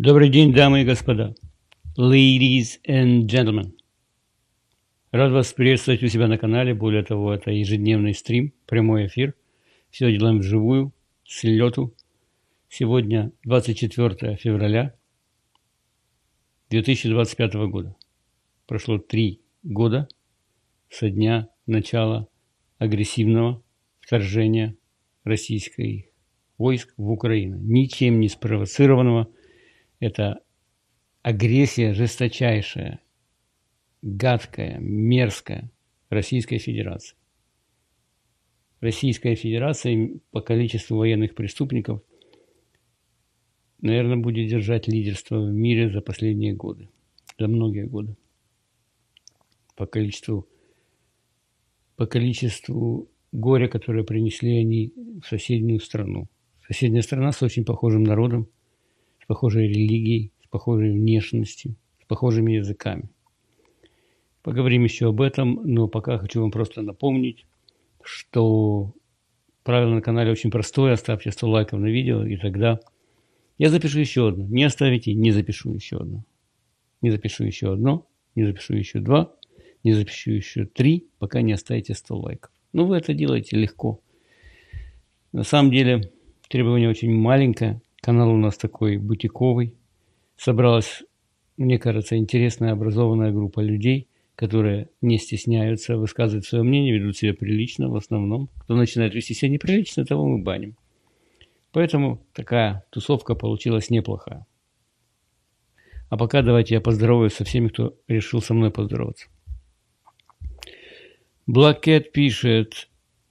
Добрый день, дамы и господа. Ladies and gentlemen. Рад вас приветствовать у себя на канале. Более того, это ежедневный стрим, прямой эфир. Все делаем вживую, с лету. Сегодня 24 февраля 2025 года. Прошло 3 года со дня начала агрессивного вторжения российских войск в Украину. Ничем не спровоцированного. Это агрессия жесточайшая, гадкая, мерзкая Российской Федерации. Российская Федерация по количеству военных преступников, наверное, будет держать лидерство в мире за последние годы, за многие годы. По количеству горя, которое принесли они в соседнюю страну. Соседняя страна с очень похожим народом, с похожей религией, с похожей внешностью, с похожими языками. Поговорим еще об этом, но пока хочу вам просто напомнить, что правило на канале очень простое. Оставьте 100 лайков на видео, и тогда я запишу еще одно. Не оставите, не запишу еще одно. Не запишу еще одно, не запишу еще 2, не запишу еще 3, пока не оставите 100 лайков. Но вы это делаете легко. На самом деле требование очень маленькое. Канал у нас такой бутиковый. Собралась, мне кажется, интересная образованная группа людей, которые не стесняются высказывать свое мнение, ведут себя прилично в основном. Кто начинает вести себя неприлично, того мы баним. Поэтому такая тусовка получилась неплохая. А пока давайте я поздороваюсь со всеми, кто решил со мной поздороваться. Блакет пишет: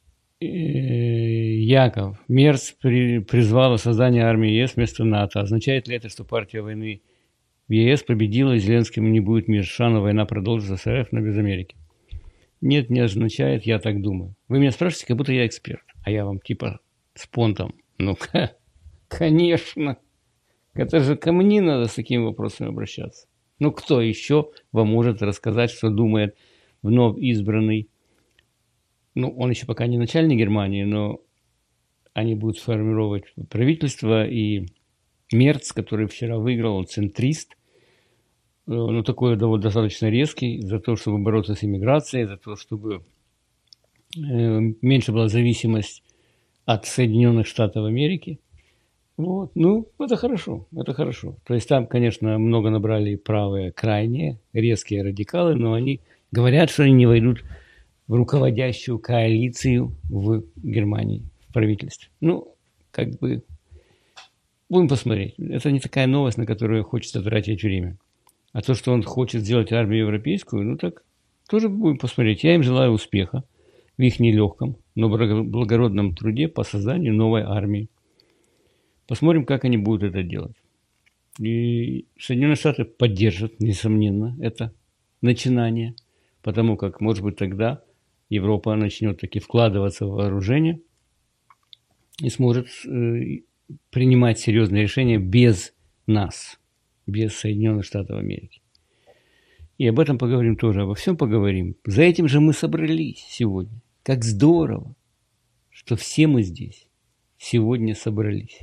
Яков, Мерц призвала создание армии ЕС вместо НАТО. Означает ли это, что партия войны в ЕС победила, и Зеленскому не будет мирша, но война продолжится с РФ, но без Америки? Нет, не означает, я так думаю. Вы меня спрашиваете, как будто я эксперт, а я вам типа с понтом. Ну, конечно. Это же ко мне надо с такими вопросами обращаться. Ну, кто еще вам может рассказать, что думает вновь избранный? Ну, он еще пока не начальник Германии, но они будут формировать правительство, и Мерц, который вчера выиграл, он центрист, ну, такой достаточно резкий, за то, чтобы бороться с иммиграцией, за то, чтобы меньше была зависимость от Соединенных Штатов Америки. Вот. Ну, это хорошо, это хорошо. То есть там, конечно, много набрали правые, крайние, резкие радикалы, но они говорят, что они не войдут в руководящую коалицию в Германии, в правительстве. Ну, как бы, будем посмотреть. Это не такая новость, на которую хочется тратить время. А то, что он хочет сделать армию европейскую, ну так, тоже будем посмотреть. Я им желаю успеха в их нелегком, но благородном труде по созданию новой армии. Посмотрим, как они будут это делать. И Соединенные Штаты поддержат, несомненно, это начинание, потому как, может быть, тогда Европа начнет таки вкладываться в вооружение и сможет принимать серьезные решения без нас, без Соединенных Штатов Америки. И об этом поговорим тоже, обо всем поговорим. За этим же мы собрались сегодня. Как здорово, что все мы здесь сегодня собрались.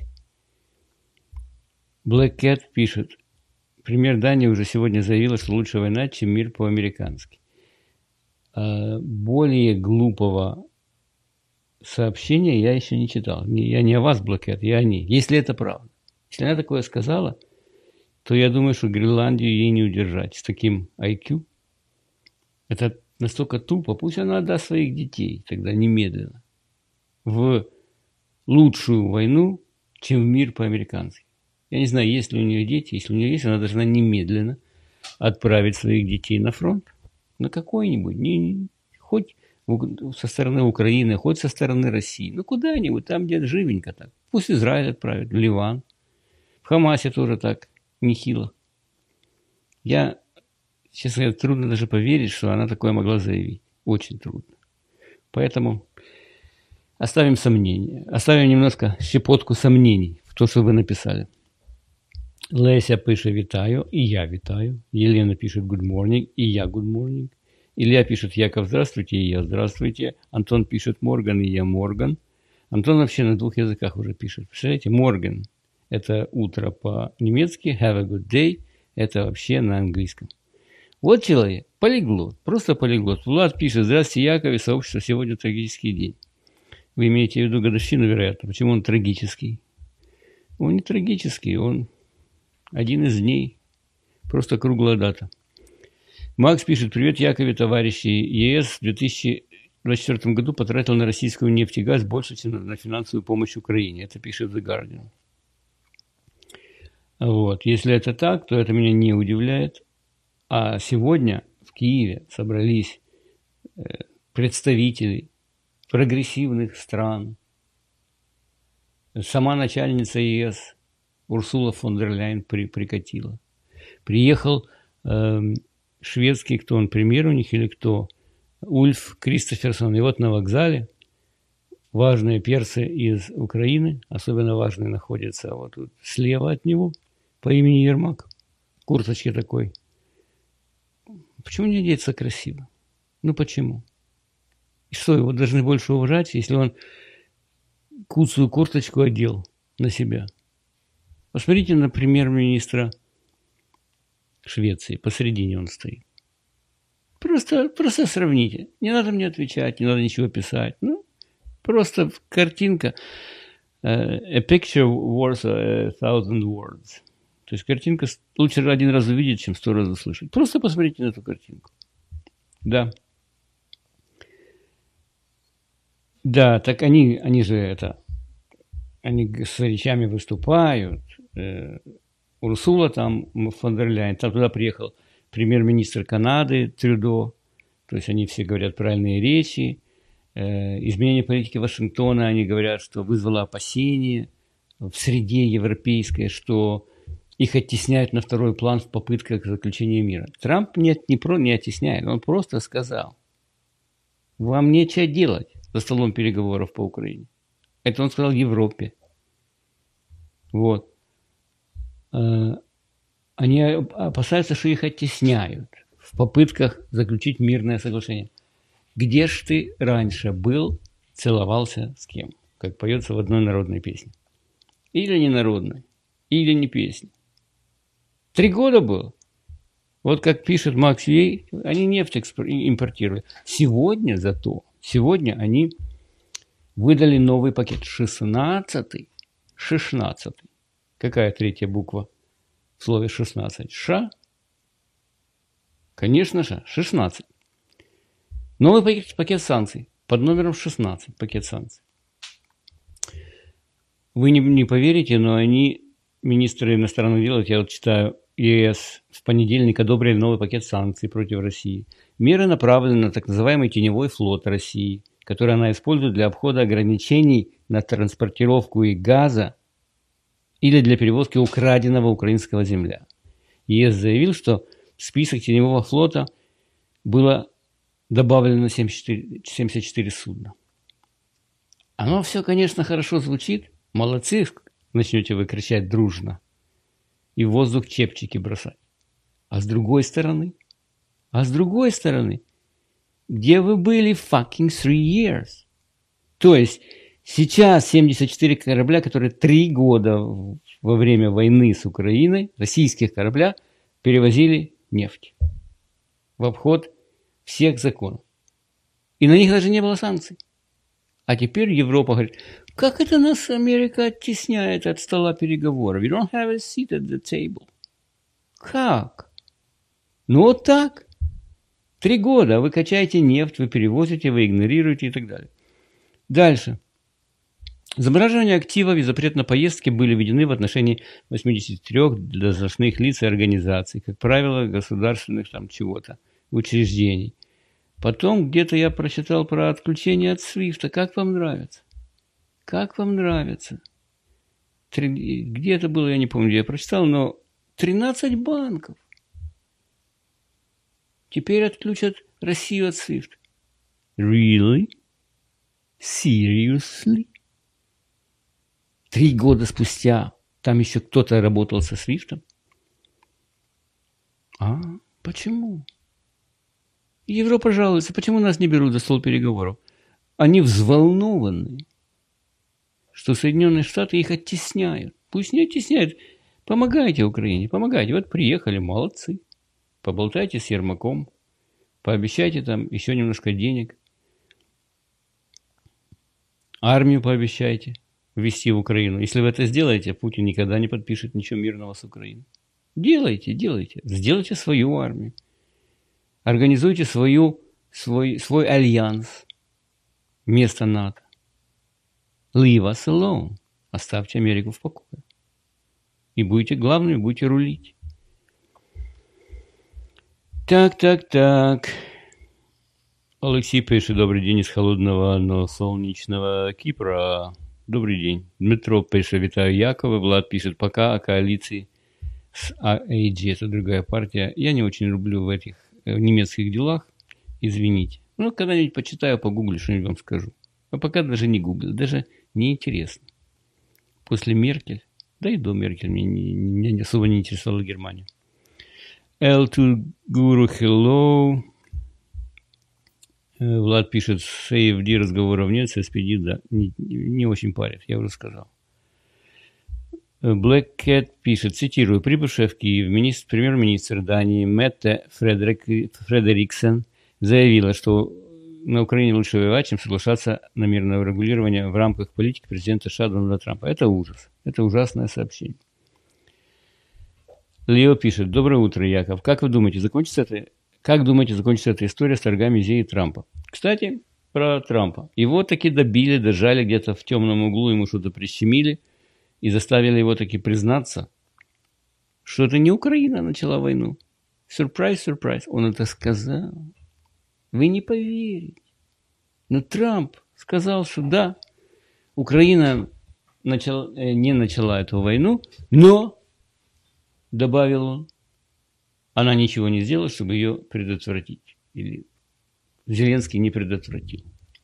Black Cat пишет: премьер Дании уже сегодня заявила, что лучше война, чем мир по-американски. Более глупого сообщения я еще не читал. Я не о вас, Блокет, я о ней. Если это правда. Если она такое сказала, то я думаю, что Гренландию ей не удержать с таким IQ. Это настолько тупо. Пусть она отдаст своих детей тогда немедленно в лучшую войну, чем в мир по-американски. Я не знаю, есть ли у нее дети. Если у нее есть, она должна немедленно отправить своих детей на фронт. На какой-нибудь, хоть со стороны Украины, хоть со стороны России. Ну, куда-нибудь, там, где живенько так. Пусть Израиль отправит, в Ливан. В Хамасе тоже так нехило. Я, честно говоря, трудно даже поверить, что она такое могла заявить. Очень трудно. Поэтому оставим сомнения. Оставим немножко щепотку сомнений в то, что вы написали. Леся пише «Вітаю», і я вітаю. Елена пишет «Good morning», и я «Good morning». Илья пишет «Яков, здравствуйте», и я «Здравствуйте». Антон пишет «Морган», и я «Морган». Антон вообще на 2 языках уже пишет. Представляете, Морган. Это утро по-немецки, have a good day, это вообще на английском. Вот человек, полиглот, просто полиглот. Влад пишет: здравствуйте, Якове, сообщество, сегодня трагический день. Вы имеете в виду годовщину, вероятно. Почему он трагический? Он не трагический, он один из дней. Просто круглая дата. Макс пишет: привет, Якове, товарищи. ЕС в 2024 году потратил на российскую нефть и газ больше, чем на финансовую помощь Украине. Это пишет The Guardian. Вот. Если это так, то это меня не удивляет. А сегодня в Киеве собрались представители прогрессивных стран. Сама начальница ЕС Урсула фон дер Ляйен прикатила. Приехал шведский, кто он, премьер у них или кто, Ульф Кристоферсон. И вот на вокзале важные персы из Украины, особенно важные находятся вот тут слева от него, по имени Ермак, в курточке такой. Почему не одеться красиво? Ну почему? И что, его должны больше уважать, если он куцую курточку одел на себя? Посмотрите на премьер-министра Швеции, посередине он стоит. Просто сравните. Не надо мне отвечать, не надо ничего писать. Ну, просто картинка. A picture worth 1,000 words. То есть картинка лучше один раз увидеть, чем 100 раз услышать. Просто посмотрите на эту картинку. Да. Да, так они же это... Они с речами выступают. Урсула там, фон дер Ляйен. Там туда приехал премьер-министр Канады Трюдо. То есть они все говорят правильные речи. Изменение политики Вашингтона, они говорят, что вызвало опасения в среде европейской, что их оттесняют на второй план в попытках заключения мира. Трамп не оттесняет, он просто сказал: вам нечего делать за столом переговоров по Украине. Это он сказал Европе. Вот. Они опасаются, что их оттесняют в попытках заключить мирное соглашение. Где ж ты раньше был, целовался с кем? Как поется в одной народной песне. Или не народной, или не песня. 3 года было. Вот как пишет Макс Вей, они нефть импортировали. Сегодня они выдали новый пакет. 16-й. Какая третья буква в слове 16? Ша? Конечно же, 16. Новый пакет санкций под номером 16. Пакет санкций. Вы не поверите, но они, министры иностранных дел, я вот читаю, ЕС в понедельник одобрили новый пакет санкций против России. Меры направлены на так называемый теневой флот России, который она использует для обхода ограничений на транспортировку и газа или для перевозки украденного украинского земля. ЕС заявил, что в список теневого флота было добавлено 74 судна. Оно все, конечно, хорошо звучит. Молодцы, начнете вы кричать дружно. И в воздух чепчики бросать. А с другой стороны, где вы были fucking 3 years? То есть сейчас 74 корабля, которые 3 года во время войны с Украиной, российских корабля, перевозили нефть в обход всех законов. И на них даже не было санкций. А теперь Европа говорит: как это нас Америка оттесняет от стола переговоров? You don't have a seat at the table. Как? Ну вот так. 3 года вы качаете нефть, вы перевозите, вы игнорируете и так далее. Дальше. Замораживание активов и запрет на поездки были введены в отношении 83 должностных лиц и организаций, как правило, государственных там чего-то, учреждений. Потом где-то я прочитал про отключение от Свифта. Как вам нравится? Как вам нравится? Где это было, я не помню, где я прочитал, но 13 банков теперь отключат Россию от Свифта. Really? Seriously? 3 года спустя там еще кто-то работал со Свифтом? Почему? Европа жалуется, почему нас не берут за стол переговоров? Они взволнованы, что Соединенные Штаты их оттесняют. Пусть не оттесняют. Помогайте Украине, помогайте. Вот приехали, молодцы. Поболтайте с Ермаком, пообещайте там еще немножко денег. Армию пообещайте ввести в Украину. Если вы это сделаете, Путин никогда не подпишет ничего мирного с Украиной. Делайте, делайте. Сделайте свою армию. Организуйте свой альянс вместо НАТО. Leave us alone. Оставьте Америку в покое. И будете главными, будете рулить. Так. Алексей пишет: добрый день из холодного, но солнечного Кипра. Добрый день. Дмитро пишет: витаю Якова. Влад пишет: пока о коалиции с AAG. Это другая партия. Я не очень люблю в этих немецких делах. Извините. Ну, когда-нибудь почитаю, погуглю, что-нибудь вам скажу. А пока даже не гуглю, даже не интересно. После Меркель, да и до Меркель, меня особо не интересовала Германия. L2 Guru Hello. Влад пишет: с AFD разговоров нет, с SPD, да, не очень парит, я уже сказал. Black Cat пишет, цитирую: прибывшая в Киев премьер-министр Дании Метте Фредериксен заявила, что на Украине лучше воевать, чем соглашаться на мирное урегулирование в рамках политики президента США Дональда Трампа. Это ужас. Это ужасное сообщение. Лео пишет: доброе утро, Яков. Как думаете, закончится эта история с торгами Зи и Трампа? Кстати, про Трампа. Его таки добили, дожали где-то в темном углу, ему что-то прищемили и заставили его таки признаться, что это не Украина начала войну. Сюрприз, сюрприз. Он это сказал. Вы не поверите. Но Трамп сказал, что да, Украина не начала эту войну, но, добавил он, она ничего не сделала, чтобы ее предотвратить. Или Зеленский не предотвратил.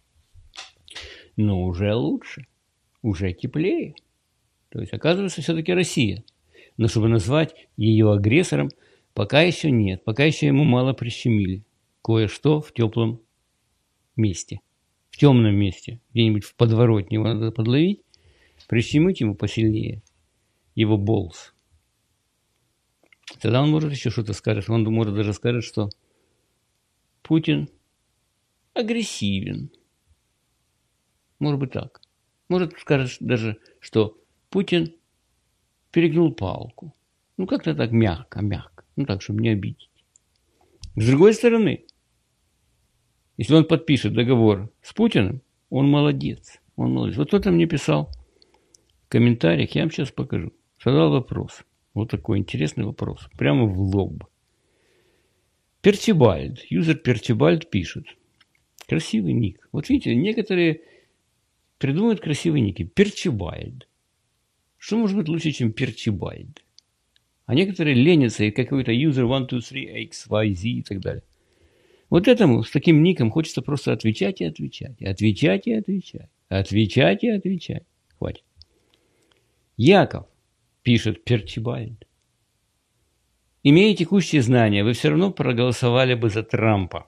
Но уже лучше, уже теплее. То есть, оказывается, все-таки Россия. Но чтобы назвать ее агрессором, пока еще нет. Пока еще ему мало прищемили. Кое-что в теплом месте. В темном месте. Где-нибудь в подворотне его надо подловить. Прищемить ему посильнее. Его болс. Тогда он может еще что-то скажет. Он может даже сказать, что Путин агрессивен. Может быть так. Может скажет даже, что Путин перегнул палку. Ну, как-то так мягко. Ну, так, чтобы не обидеть. С другой стороны, если он подпишет договор с Путиным, он молодец. Вот кто-то мне писал в комментариях, я вам сейчас покажу. Задал вопрос. Вот такой интересный вопрос. Прямо в лоб. Перчибальд. Юзер Перчибальд пишет. Красивый ник. Вот видите, некоторые придумывают красивые ники. Перчибальд. Что может быть лучше, чем Перчибальд? А некоторые ленятся и какой-то user 1, 2, 3, x, y, z и так далее. Вот этому с таким ником хочется просто отвечать и отвечать. Отвечать и отвечать. Отвечать и отвечать. Хватит. Яков, пишет Перчибальд, имея текущие знания, вы все равно проголосовали бы за Трампа.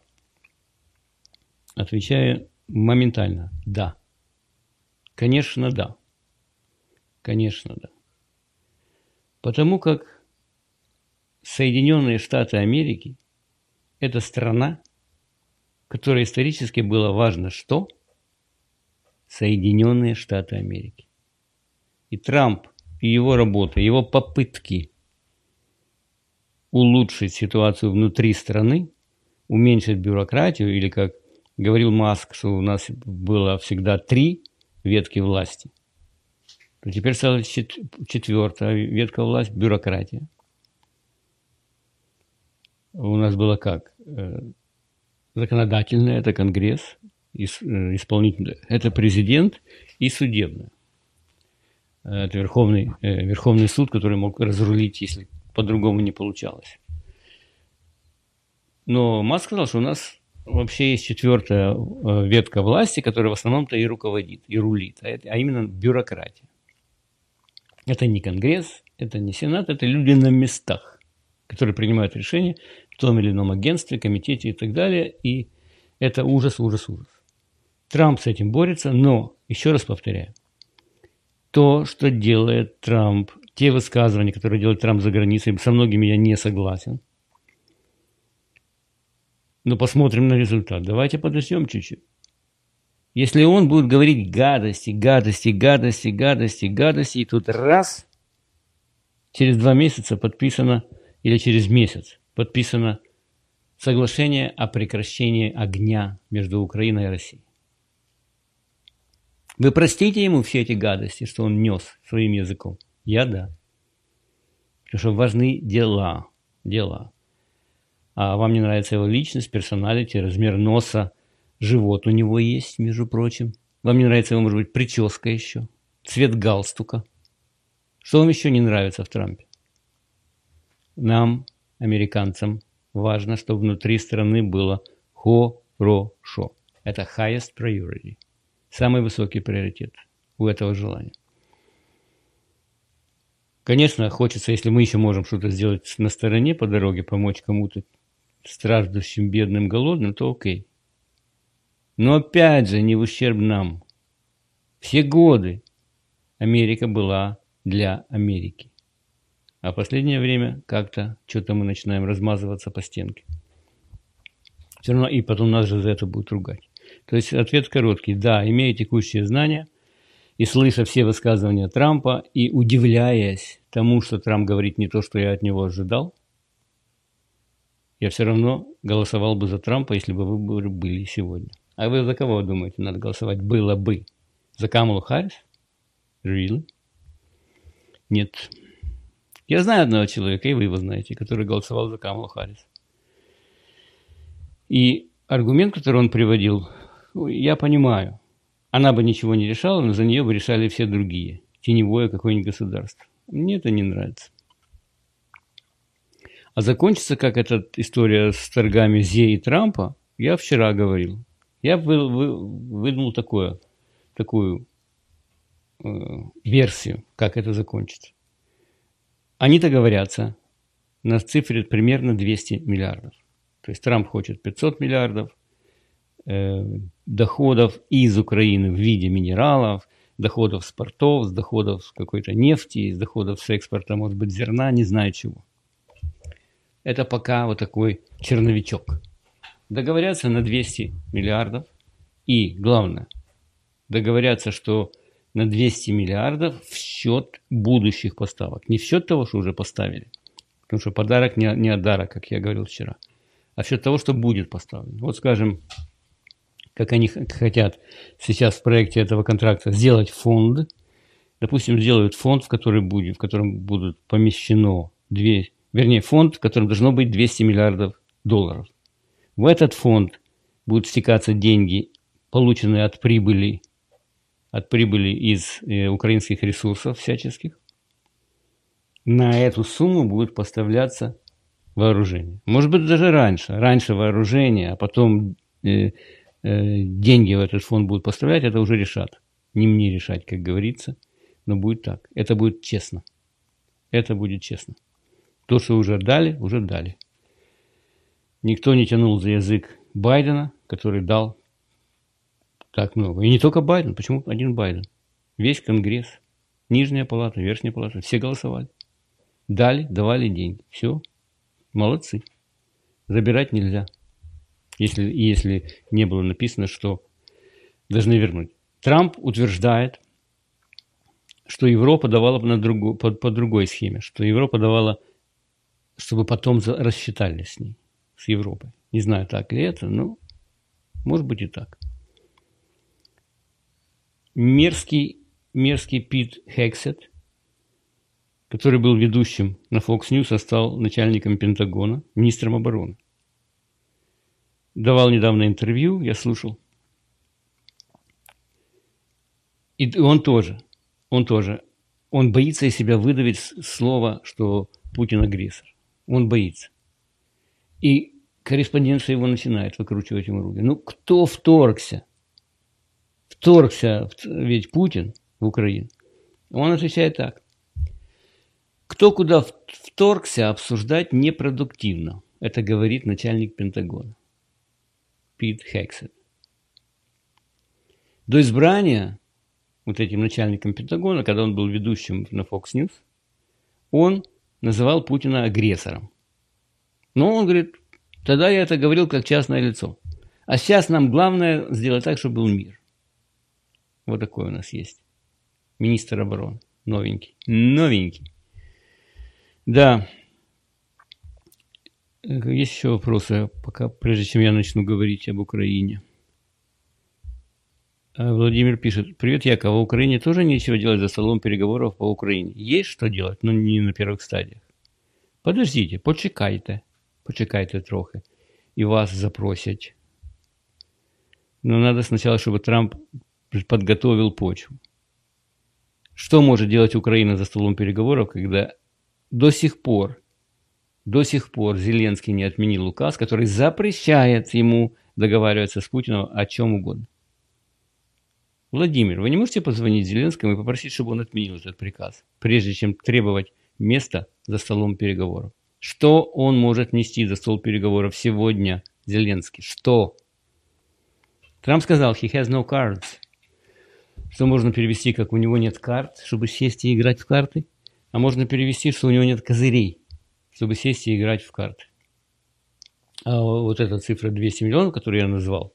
Отвечаю моментально. Да. Конечно, да. Конечно, да. Потому как Соединенные Штаты Америки – это страна, которой исторически было важно что? Соединенные Штаты Америки. И Трамп, и его работа, его попытки улучшить ситуацию внутри страны, уменьшить бюрократию, или, как говорил Маск, что у нас было всегда 3 ветки власти, то теперь стала 4-я ветка власти – бюрократия. У нас было как? Законодательное – это Конгресс, исполнительное – это президент, и судебное. Это Верховный суд, который мог разрулить, если по-другому не получалось. Но Маск сказал, что у нас вообще есть 4-я ветка власти, которая в основном-то и руководит, и рулит, а именно бюрократия. Это не Конгресс, это не Сенат, это люди на местах, которые принимают решения в том или ином агентстве, комитете и так далее. И это ужас, ужас, ужас. Трамп с этим борется, но, еще раз повторяю, то, что делает Трамп, те высказывания, которые делает Трамп за границей, со многими я не согласен. Но посмотрим на результат. Давайте подождем чуть-чуть. Если он будет говорить гадости, гадости, гадости, гадости, гадости, и тут раз, через 2 месяца подписано, или через месяц подписано соглашение о прекращении огня между Украиной и Россией. Вы простите ему все эти гадости, что он нес своим языком? Я да. Потому что важны дела. Дела. А вам не нравится его личность, персоналити, размер носа, живот у него есть, между прочим. Вам не нравится его, может быть, прическа еще, цвет галстука. Что вам еще не нравится в Трампе? Нам, американцам, важно, чтобы внутри страны было хорошо. Это highest priority. Самый высокий приоритет у этого желания. Конечно, хочется, если мы еще можем что-то сделать на стороне по дороге, помочь кому-то страждущим, бедным, голодным, то окей. Но опять же, не в ущерб нам. Все годы Америка была для Америки. А в последнее время как-то что-то мы начинаем размазываться по стенке. Все равно, и потом нас же за это будут ругать. То есть ответ короткий. Да, имея текущие знания и слыша все высказывания Трампа и удивляясь тому, что Трамп говорит не то, что я от него ожидал, я все равно голосовал бы за Трампа, если бы выборы были сегодня. А вы за кого думаете, надо голосовать было бы? За Камалу Харрис? Really? Нет. Я знаю одного человека, и вы его знаете, который голосовал за Камалу Харрис. И аргумент, который он приводил, я понимаю. Она бы ничего не решала, но за нее бы решали все другие. Теневое какое-нибудь государство. Мне это не нравится. А закончится, как эта история с торгами Зе и Трампа, я вчера говорил. Я выдумал такую версию, как это закончится. Они договорятся на цифре примерно 200 миллиардов. То есть Трамп хочет 500 миллиардов доходов из Украины в виде минералов, доходов с портов, с доходов с какой-то нефти, с доходов с экспорта, может быть, зерна, не знаю чего. Это пока вот такой черновичок. Договорятся на 200 миллиардов и, главное, договорятся, что на 200 миллиардов в счет будущих поставок. Не в счет того, что уже поставили, потому что подарок не от дара, как я говорил вчера, а в счет того, что будет поставлено. Вот, скажем, как они хотят сейчас в проекте этого контракта сделать фонд. Допустим, сделают фонд, в котором будут помещено фонд, в котором должно быть 200 миллиардов долларов. В этот фонд будут стекаться деньги, полученные от прибыли из украинских ресурсов всяческих. На эту сумму будет поставляться вооружение. Может быть, даже раньше. Раньше вооружение, а потом деньги в этот фонд будут поставлять, это уже решат. Не мне решать, как говорится, но будет так. Это будет честно. Это будет честно. То, что уже дали, уже дали. Никто не тянул за язык Байдена, который дал так много. И не только Байден. Почему один Байден? Весь Конгресс, Нижняя палата, Верхняя палата, все голосовали. Дали, давали деньги. Все. Молодцы. Забирать нельзя. Если не было написано, что должны вернуть. Трамп утверждает, что Европа давала по другой схеме, что Европа давала, чтобы потом рассчитались с ней, с Европой. Не знаю, так ли это, но может быть и так. Мерзкий Пит Хексет, который был ведущим на Fox News, а стал начальником Пентагона, министром обороны. Давал недавно интервью, я слушал. И он тоже. Он боится из себя выдавить слово, что Путин агрессор. Он боится. И корреспонденция его начинает выкручивать ему руки. Ну, кто вторгся? Ведь Путин в Украину. Он отвечает так. Кто куда вторгся, обсуждать непродуктивно. Это говорит начальник Пентагона. Пит Хексет. До избрания вот этим начальником Пентагона, когда он был ведущим на Fox News, он называл Путина агрессором. Но он говорит, тогда я это говорил как частное лицо. А сейчас нам главное сделать так, чтобы был мир. Вот такой у нас есть министр обороны. Новенький. Новенький. Да. Есть еще вопросы, пока, прежде чем я начну говорить об Украине. Владимир пишет. Привет, Яков. В Украине тоже нечего делать за столом переговоров по Украине. Есть что делать, но не на первых стадиях. Подождите, почекайте. Почекайте трохи. І вас запросять. Но надо сначала, чтобы Трамп подготовил почву. Что может делать Украина за столом переговоров, когда до сих пор Зеленский не отменил указ, который запрещает ему договариваться с Путиным о чем угодно? Владимир, вы не можете позвонить Зеленскому и попросить, чтобы он отменил этот приказ, прежде чем требовать места за столом переговоров? Что он может нести за стол переговоров сегодня, Зеленский? Что? Трамп сказал, he has no cards. Что можно перевести, как у него нет карт, чтобы сесть и играть в карты. А можно перевести, что у него нет козырей, чтобы сесть и играть в карты. А вот эта цифра 200 миллионов, которую я назвал,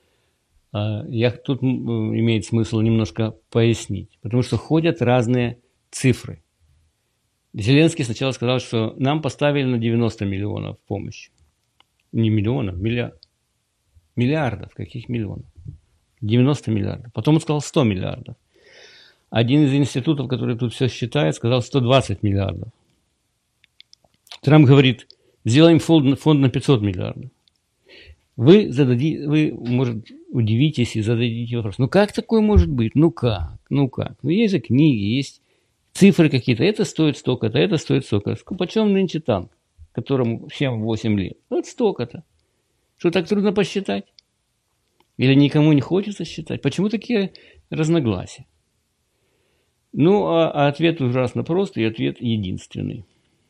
тут имеет смысл немножко пояснить. Потому что ходят разные цифры. Зеленский сначала сказал, что нам поставили на 90 миллионов помощи. Не миллионов, миллиардов. Каких миллионов? 90 миллиардов. Потом он сказал 100 миллиардов. Один из институтов, который тут все считает, сказал 120 миллиардов. Трамп говорит, сделаем фонд на 500 миллиардов. Вы, может, удивитесь и зададите вопрос. Ну как такое может быть? Ну как? Ну есть же книги, есть цифры какие-то. Это стоит столько-то, это стоит столько-то. Почем нынче танк, которому всем 8 лет? Вот столько-то. Что, так трудно посчитать? Или никому не хочется считать? Почему такие разногласия? Ну, а ответ ужасно прост, и ответ единственный.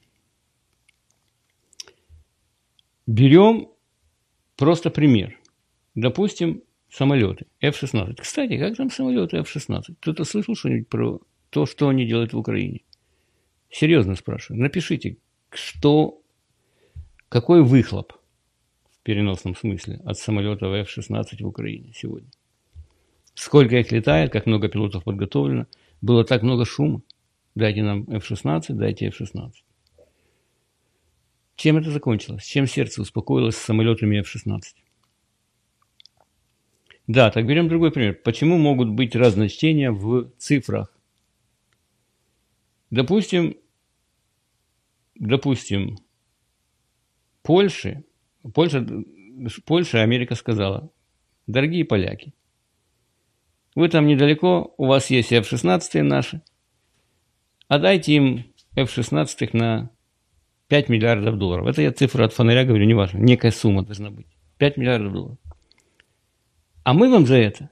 Берем просто пример. Допустим, самолеты F-16. Кстати, как там самолеты F-16? Кто-то слышал что-нибудь про то, что они делают в Украине? Серьезно спрашиваю. Напишите, какой выхлоп в переносном смысле от самолетов F-16 в Украине сегодня? Сколько их летает, как много пилотов подготовлено? Было так много шума. Дайте нам F-16, дайте F-16. Чем это закончилось? Чем сердце успокоилось с самолетами F-16? Да, так берем другой пример. Почему могут быть разночтения в цифрах? Допустим, Польша, Америка сказала, дорогие поляки, вы там недалеко, у вас есть F-16 наши, а дайте им F-16 на 5 миллиардов долларов. Это я цифру от фонаря говорю, неважно, некая сумма должна быть. 5 миллиардов долларов. А мы вам за это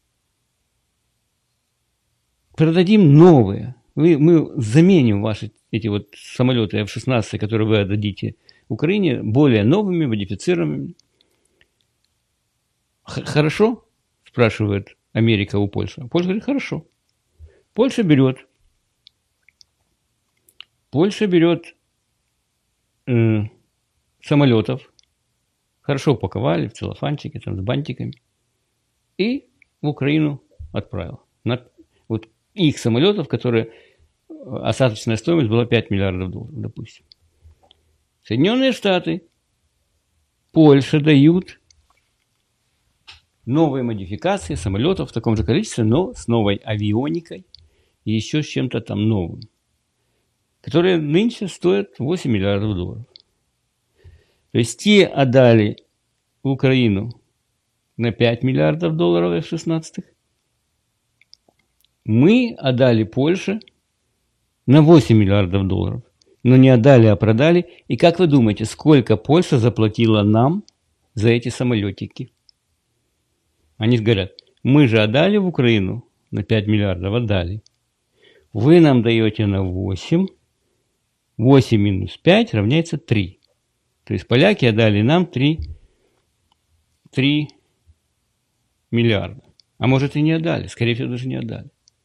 продадим новые. Мы заменим ваши эти вот самолеты F-16, которые вы отдадите Украине, более новыми, модифицированными. Хорошо? Спрашивает Америка у Польши. Польша говорит, хорошо. Польша берет самолетов, хорошо упаковали в целлофанчики, там, с бантиками, и в Украину отправила. Вот их самолетов, которые остаточная стоимость была 5 миллиардов долларов, допустим. Соединенные Штаты, Польша дают новые модификации самолетов в таком же количестве, но с новой авионикой и еще с чем-то там новым, которые нынче стоят 8 миллиардов долларов. То есть те отдали в Украину на 5 миллиардов долларов F-16. Мы отдали Польше на 8 миллиардов долларов. Но не отдали, а продали. И как вы думаете, сколько Польша заплатила нам за эти самолетики? Они говорят, мы же отдали в Украину на 5 миллиардов, отдали. Вы нам даете на 8. 8 минус 5 равняется 3. То есть поляки отдали нам 3 миллиарда. А может и не отдали, скорее всего даже не отдали.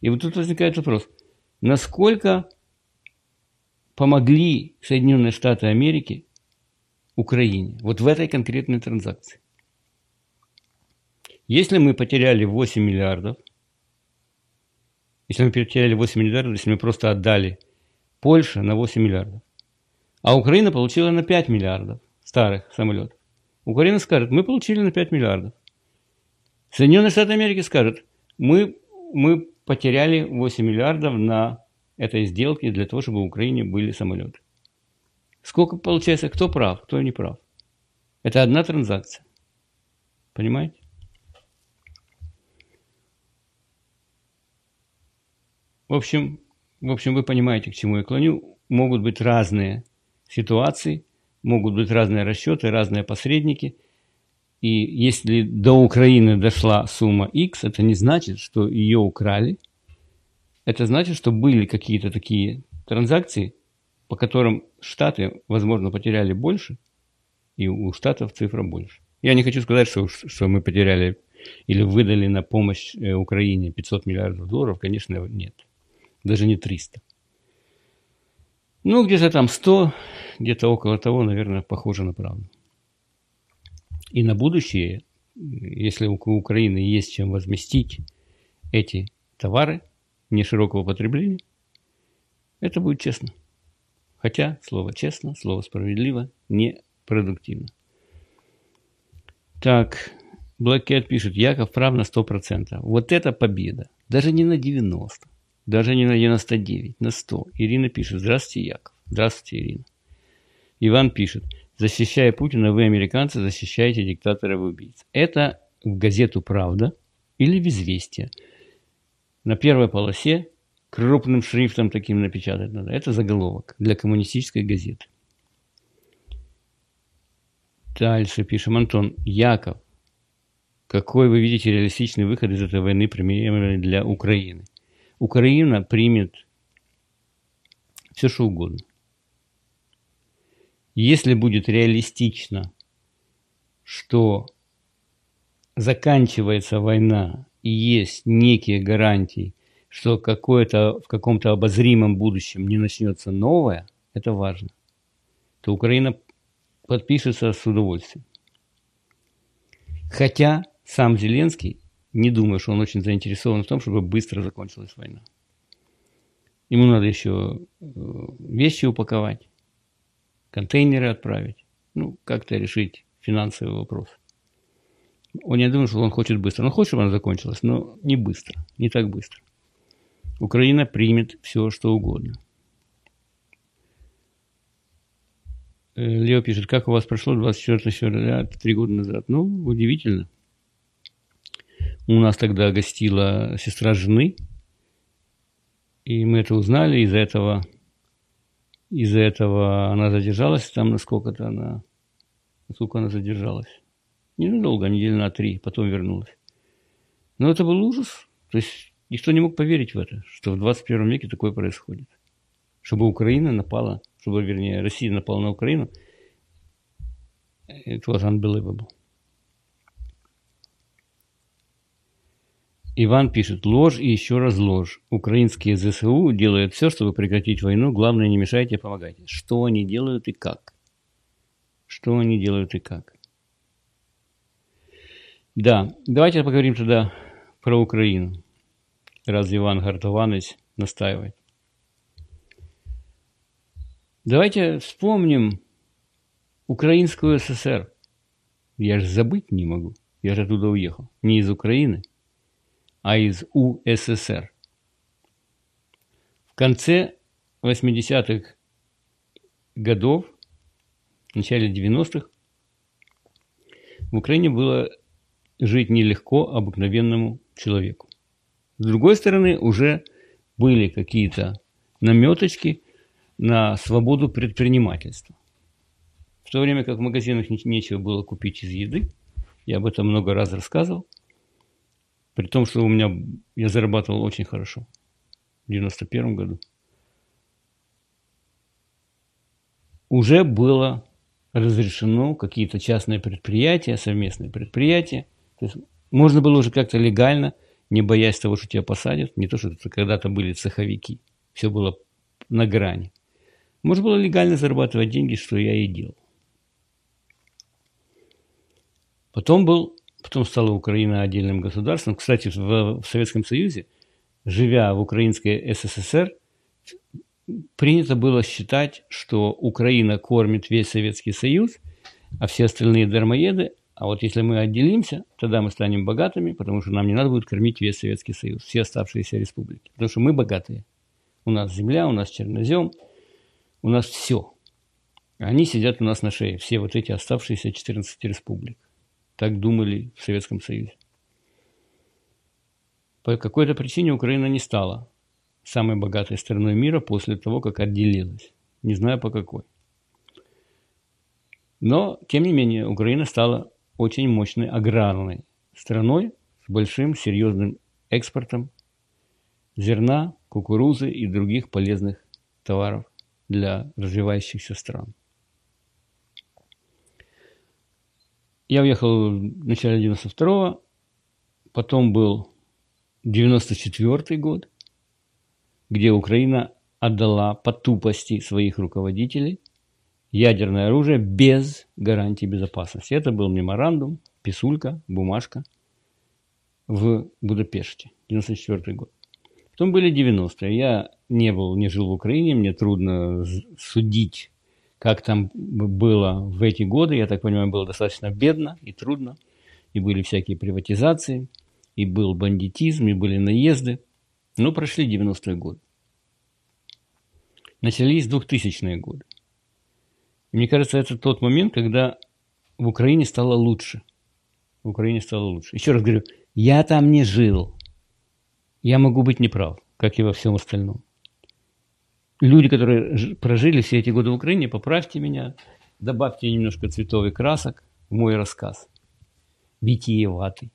И вот тут возникает вопрос, насколько помогли Соединенные Штаты Америки Украине вот в этой конкретной транзакции? Если мы потеряли 8 миллиардов, если мы просто отдали Польше на 8 миллиардов, а Украина получила на 5 миллиардов старых самолетов, Украина скажет, мы получили на 5 миллиардов. Соединенные Штаты Америки скажут, мы потеряли 8 миллиардов на этой сделке для того, чтобы в Украине были самолеты. Сколько получается, кто прав, кто не прав? Это одна транзакция. Понимаете? В общем, вы понимаете, к чему я клоню. Могут быть разные ситуации, могут быть разные расчеты, разные посредники. И если до Украины дошла сумма X, это не значит, что ее украли. Это значит, что были какие-то такие транзакции, по которым Штаты, возможно, потеряли больше, и у Штатов цифра больше. Я не хочу сказать, что мы потеряли или выдали на помощь Украине 500 миллиардов долларов. Конечно, нет. Даже не 300. Ну, где-то там 100, где-то около того, наверное, похоже на правду. И на будущее, если у Украины есть чем возместить эти товары неширокого потребления, это будет честно. Хотя слово «честно», слово «справедливо» непродуктивно. Так, Black Cat пишет, Яков прав на 100%. Вот это победа. Даже не на 90, даже не на 99, на 100. Ирина пишет, здравствуйте, Яков. Здравствуйте, Ирина. Иван пишет, защищая Путина, вы, американцы, защищаете диктаторов и убийц. Это в газету «Правда» или в «Известия». На первой полосе крупным шрифтом таким напечатать надо. Это заголовок для коммунистической газеты. Дальше пишем, Антон. Яков, какой вы видите реалистичный выход из этой войны, применяемый для Украины? Украина примет все, что угодно. Если будет реалистично, что заканчивается война и есть некие гарантии, что в каком-то обозримом будущем не начнется новое, это важно, то Украина подпишется с удовольствием. Хотя сам Зеленский, не думаю, что он очень заинтересован в том, чтобы быстро закончилась война. Ему надо еще вещи упаковать, контейнеры отправить, как-то решить финансовый вопрос. Я думаю, что он хочет быстро. Он хочет, чтобы она закончилась, но не быстро, не так быстро. Украина примет все, что угодно. Лео пишет, как у вас прошло 24 февраля, 3 года назад? Удивительно. У нас тогда гостила сестра жены, и мы это узнали, из-за этого она задержалась там насколько она задержалась. Ненадолго, недели на 3, потом вернулась. Но это был ужас. То есть никто не мог поверить в это, что в 21 веке такое происходит. Чтобы Украина напала, Россия напала на Украину, it was unbelievable. Иван пишет, ложь и еще раз ложь. Украинские ЗСУ делают все, чтобы прекратить войну. Главное, не мешайте, а помогайте. Что они делают и как? Что они делают и как? Да, давайте поговорим тогда про Украину, раз Иван Гартованович настаивает. Давайте вспомним Украинскую ССР. Я же забыть не могу. Я же оттуда уехал. Не из Украины, а из УССР. В конце 80-х годов, в начале 90-х, в Украине было жить нелегко обыкновенному человеку. С другой стороны, уже были какие-то наметочки на свободу предпринимательства. В то время как в магазинах нечего было купить из еды, я об этом много раз рассказывал, при том, что я зарабатывал очень хорошо в 91 году. Уже было разрешено какие-то частные предприятия, совместные предприятия. То есть можно было уже как-то легально не боясь того, что тебя посадят. Не то, что это когда-то были цеховики. Все было на грани. Можно было легально зарабатывать деньги, что я и делал. Потом стала Украина отдельным государством. Кстати, в Советском Союзе, живя в Украинской СССР, принято было считать, что Украина кормит весь Советский Союз, а все остальные дармоеды. А вот если мы отделимся, тогда мы станем богатыми, потому что нам не надо будет кормить весь Советский Союз, все оставшиеся республики. Потому что мы богатые. У нас земля, у нас чернозем, у нас все. Они сидят у нас на шее, все вот эти оставшиеся 14 республик. Так думали в Советском Союзе. По какой-то причине Украина не стала самой богатой страной мира после того, как отделилась. Не знаю по какой. Но, тем не менее, Украина стала очень мощной аграрной страной с большим серьезным экспортом зерна, кукурузы и других полезных товаров для развивающихся стран. Я уехал в начале 92-го, потом был 94-й год, где Украина отдала по тупости своих руководителей ядерное оружие без гарантии безопасности. Это был меморандум, писулька, бумажка в Будапеште, 94-й год. Потом были 90-е. Я не жил в Украине, мне трудно судить, как там было в эти годы. Я так понимаю, было достаточно бедно и трудно. И были всякие приватизации, и был бандитизм, и были наезды. Но прошли 90-е годы. Начались 2000-е годы. И мне кажется, это тот момент, когда в Украине стало лучше. В Украине стало лучше. Еще раз говорю, я там не жил. Я могу быть неправ, как и во всем остальном. Люди, которые прожили все эти годы в Украине, поправьте меня, добавьте немножко цветов и красок в мой рассказ. Витиеватый.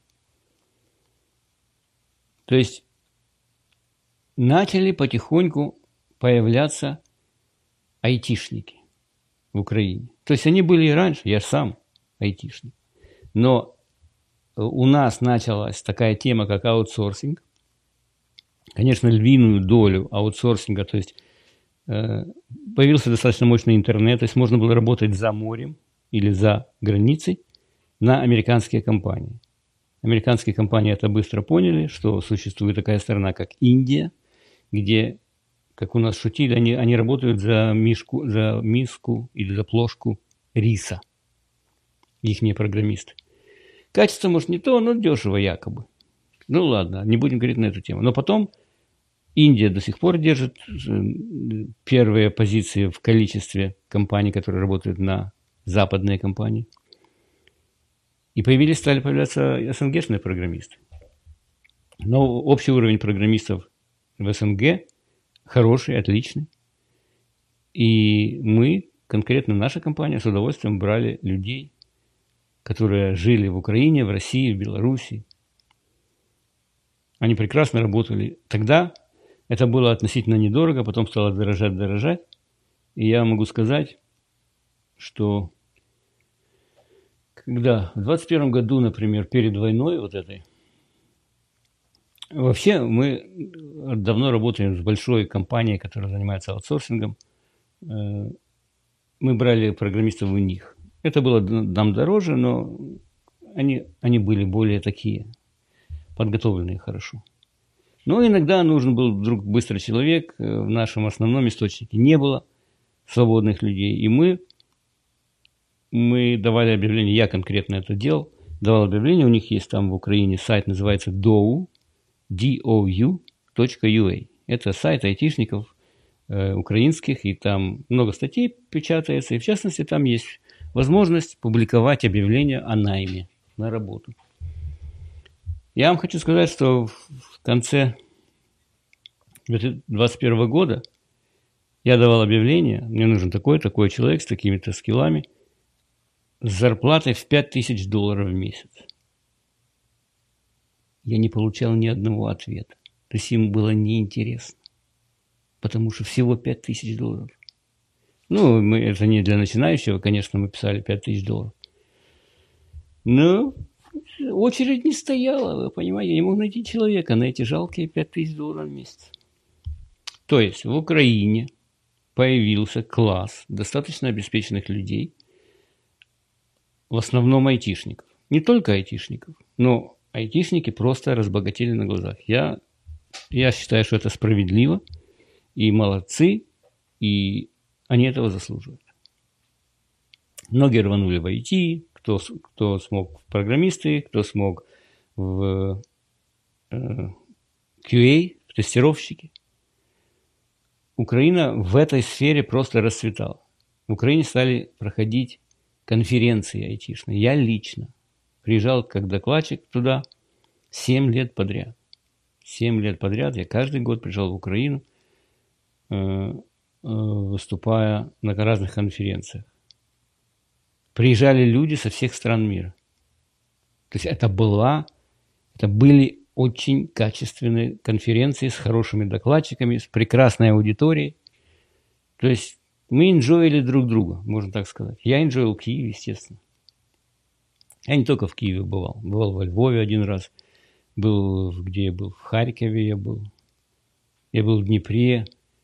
То есть начали потихоньку появляться айтишники в Украине. То есть они были и раньше, я сам айтишник. Но у нас началась такая тема, как аутсорсинг. Конечно, львиную долю аутсорсинга, то есть появился достаточно мощный интернет, то есть можно было работать за морем или за границей на американские компании. Американские компании это быстро поняли, что существует такая страна, как Индия, где, как у нас шутили, они работают за миску или за плошку риса. Ихние программисты. Качество, может, не то, но дешево якобы. Ну ладно, не будем говорить на эту тему. Но потом Индия до сих пор держит первые позиции в количестве компаний, которые работают на западные компании. И стали появляться СНГшные программисты. Но общий уровень программистов в СНГ хороший, отличный. И мы, конкретно наша компания, с удовольствием брали людей, которые жили в Украине, в России, в Беларуси. Они прекрасно работали. Тогда это было относительно недорого, потом стало дорожать. И я могу сказать, что когда в 21 году, например, перед войной вот этой, вообще мы давно работаем с большой компанией, которая занимается аутсорсингом. Мы брали программистов у них. Это было нам дороже, но они были более такие подготовленные хорошо. Но иногда нужен был вдруг быстрый человек. В нашем основном источнике не было свободных людей. И мы давали объявление, я конкретно это делал, давал объявление, у них есть там в Украине сайт, называется dou.ua. Это сайт айтишников украинских, и там много статей печатается, и в частности там есть возможность публиковать объявление о найме на работу. Я вам хочу сказать, что в конце 2021 года я давал объявление, мне нужен такой человек с такими-то скиллами, с зарплатой в $5000 в месяц. Я не получал ни одного ответа. То есть им было неинтересно. Потому что всего $5000. Это не для начинающего, конечно, мы писали $5000. Но очередь не стояла, вы понимаете, я не мог найти человека на эти жалкие $5000 в месяц. То есть в Украине появился класс достаточно обеспеченных людей, в основном айтишников. Не только айтишников, но айтишники просто разбогатели на глазах. Я считаю, что это справедливо, и молодцы, и они этого заслуживают. Многие рванули в IT, кто смог в программисты, кто смог в QA, в тестировщики. Украина в этой сфере просто расцветала. В Украине стали проходить конференции айтишные. Я лично приезжал как докладчик туда 7 лет подряд. 7 лет подряд я каждый год приезжал в Украину, выступая на разных конференциях. Приезжали люди со всех стран мира. То есть это были очень качественные конференции с хорошими докладчиками, с прекрасной аудиторией. То есть мы энджоили друг друга, можно так сказать. Я энджоил Киев, естественно. Я не только в Киеве бывал. Бывал во Львове один раз. Где я был? В Харькове я был. Я был в Днепре.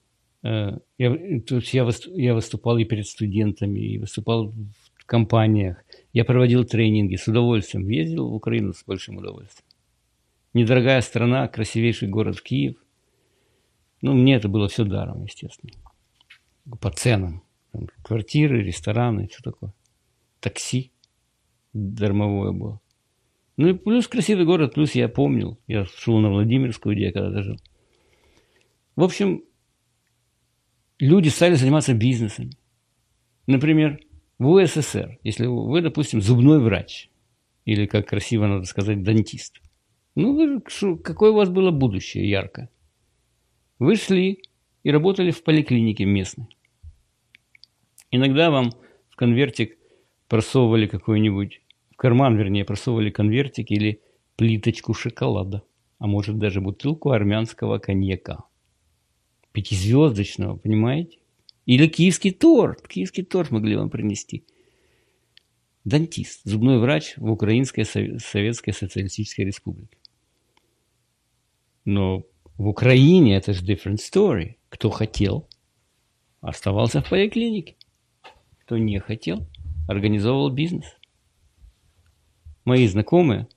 Я выступал и перед студентами, и выступал в компаниях. Я проводил тренинги с удовольствием. Ездил в Украину с большим удовольствием. Недорогая страна, красивейший город Киев. Мне это было все даром, естественно. По ценам. Там квартиры, рестораны, что такое. Такси дармовое было. И плюс красивый город, плюс я помнил. Я шел на Владимирскую, где я когда-то жил. В общем, люди стали заниматься бизнесом. Например, в УССР, если вы, допустим, зубной врач, или, как красиво надо сказать, дантист, какое у вас было будущее яркое? Вы шли и работали в поликлинике местной. Иногда вам в конвертик просовывали в карман, просовывали конвертик или плиточку шоколада, а может даже бутылку армянского коньяка. 5-звездочного, понимаете? Или киевский торт. Киевский торт могли вам принести. Дантист, зубной врач в Украинской Советской Социалистической Республике. Но в Украине это же different story. Кто хотел, оставался в поликлинике. Кто не хотел, организовывал бизнес. Мои знакомые,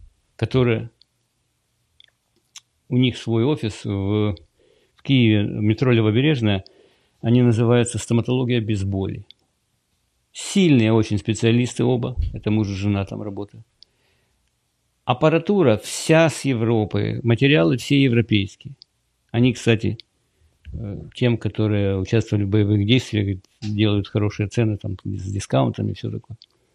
у них свой офис в Киеве, метро Левобережная, они называются «Стоматология без боли». Сильные очень специалисты оба, это муж и жена там работают. Аппаратура вся с Европы, материалы все европейские. Они, кстати, тем, которые участвовали в боевых действиях, делают хорошие цены там, с дискаунтами и все такое.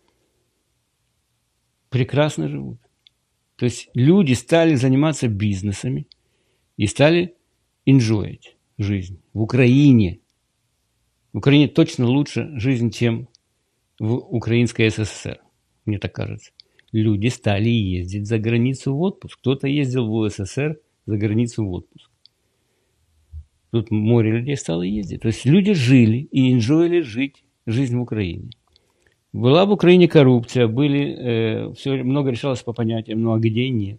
Прекрасно живут. То есть люди стали заниматься бизнесами и стали enjoyить жизнь. В Украине точно лучше жизнь, чем в Украинской ССР, мне так кажется. Люди стали ездить за границу в отпуск. Кто-то ездил в УССР за границу в отпуск. Тут море людей стало ездить. То есть люди жили и enjoyили жизнь в Украине. Была в Украине коррупция, все много решалось по понятиям, а где нет?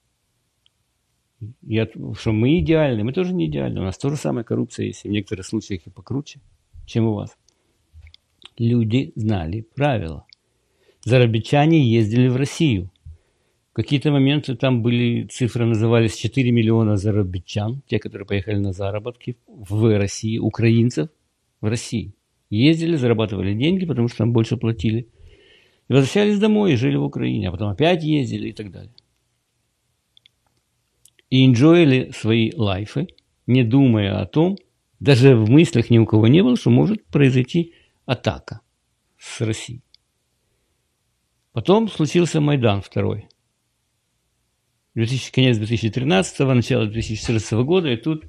Что мы идеальны? Мы тоже не идеальны. У нас тоже самая коррупция есть, и в некоторых случаях и покруче, чем у вас. Люди знали правила. Зарабичане ездили в Россию. В какие-то моменты там были цифры, назывались 4 миллиона зарабичан, те, которые поехали на заработки в России, украинцев в России. Ездили, зарабатывали деньги, потому что там больше платили. И возвращались домой и жили в Украине, а потом опять ездили и так далее. И enjoyили свои лайфы, не думая о том, даже в мыслях ни у кого не было, что может произойти атака с Россией. Потом случился Майдан второй. Конец 2013-го, начало 2014 года, и тут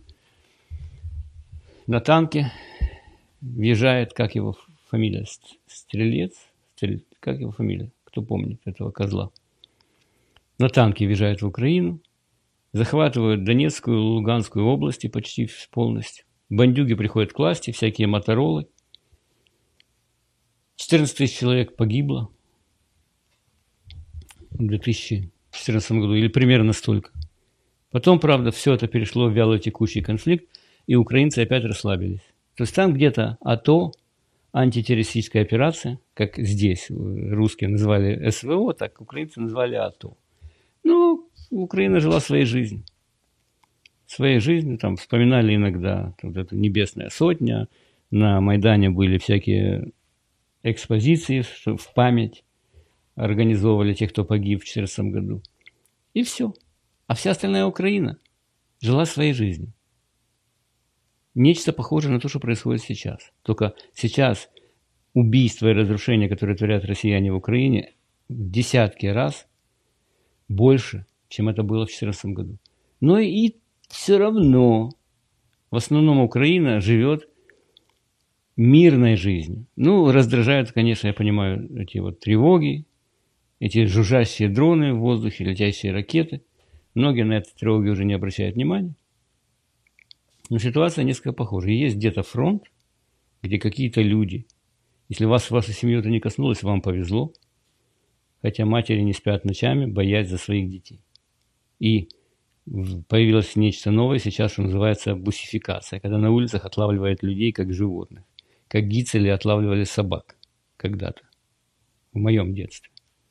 на танке въезжает, как его фамилия, Стрелец, как его фамилия, кто помнит этого козла. На танке въезжает в Украину, захватывают Донецкую, Луганскую области почти полностью. Бандюги приходят к власти, всякие моторолы. 14 тысяч человек погибло. в 2014 году, или примерно столько. Потом, правда, все это перешло в вяло текущий конфликт, и украинцы опять расслабились. То есть там где-то АТО, антитеррористическая операция, как здесь русские называли СВО, так украинцы называли АТО. Ну, Украина жила своей жизнью. Своей жизнью, там вспоминали иногда вот эту «Небесная сотня», на Майдане были всякие экспозиции в память, организовывали тех, кто погиб в 2014 году. И все. А вся остальная Украина жила своей жизнью. Нечто похожее на то, что происходит сейчас. Только сейчас убийства и разрушения, которые творят россияне в Украине, в десятки раз больше, чем это было в 2014 году. Но и все равно в основном Украина живет мирной жизнью. Ну, раздражают, конечно, я понимаю, эти вот тревоги, эти жужжащие дроны в воздухе, летящие ракеты. Многие на эти тревоги уже не обращают внимания. Но ситуация несколько похожа. Есть где-то фронт, где какие-то люди, если вашу семью это не коснулось, вам повезло, хотя матери не спят ночами, боясь за своих детей. И появилось нечто новое сейчас, что называется бусификация, когда на улицах отлавливают людей как животных, как гицели отлавливали собак когда-то, в моем детстве.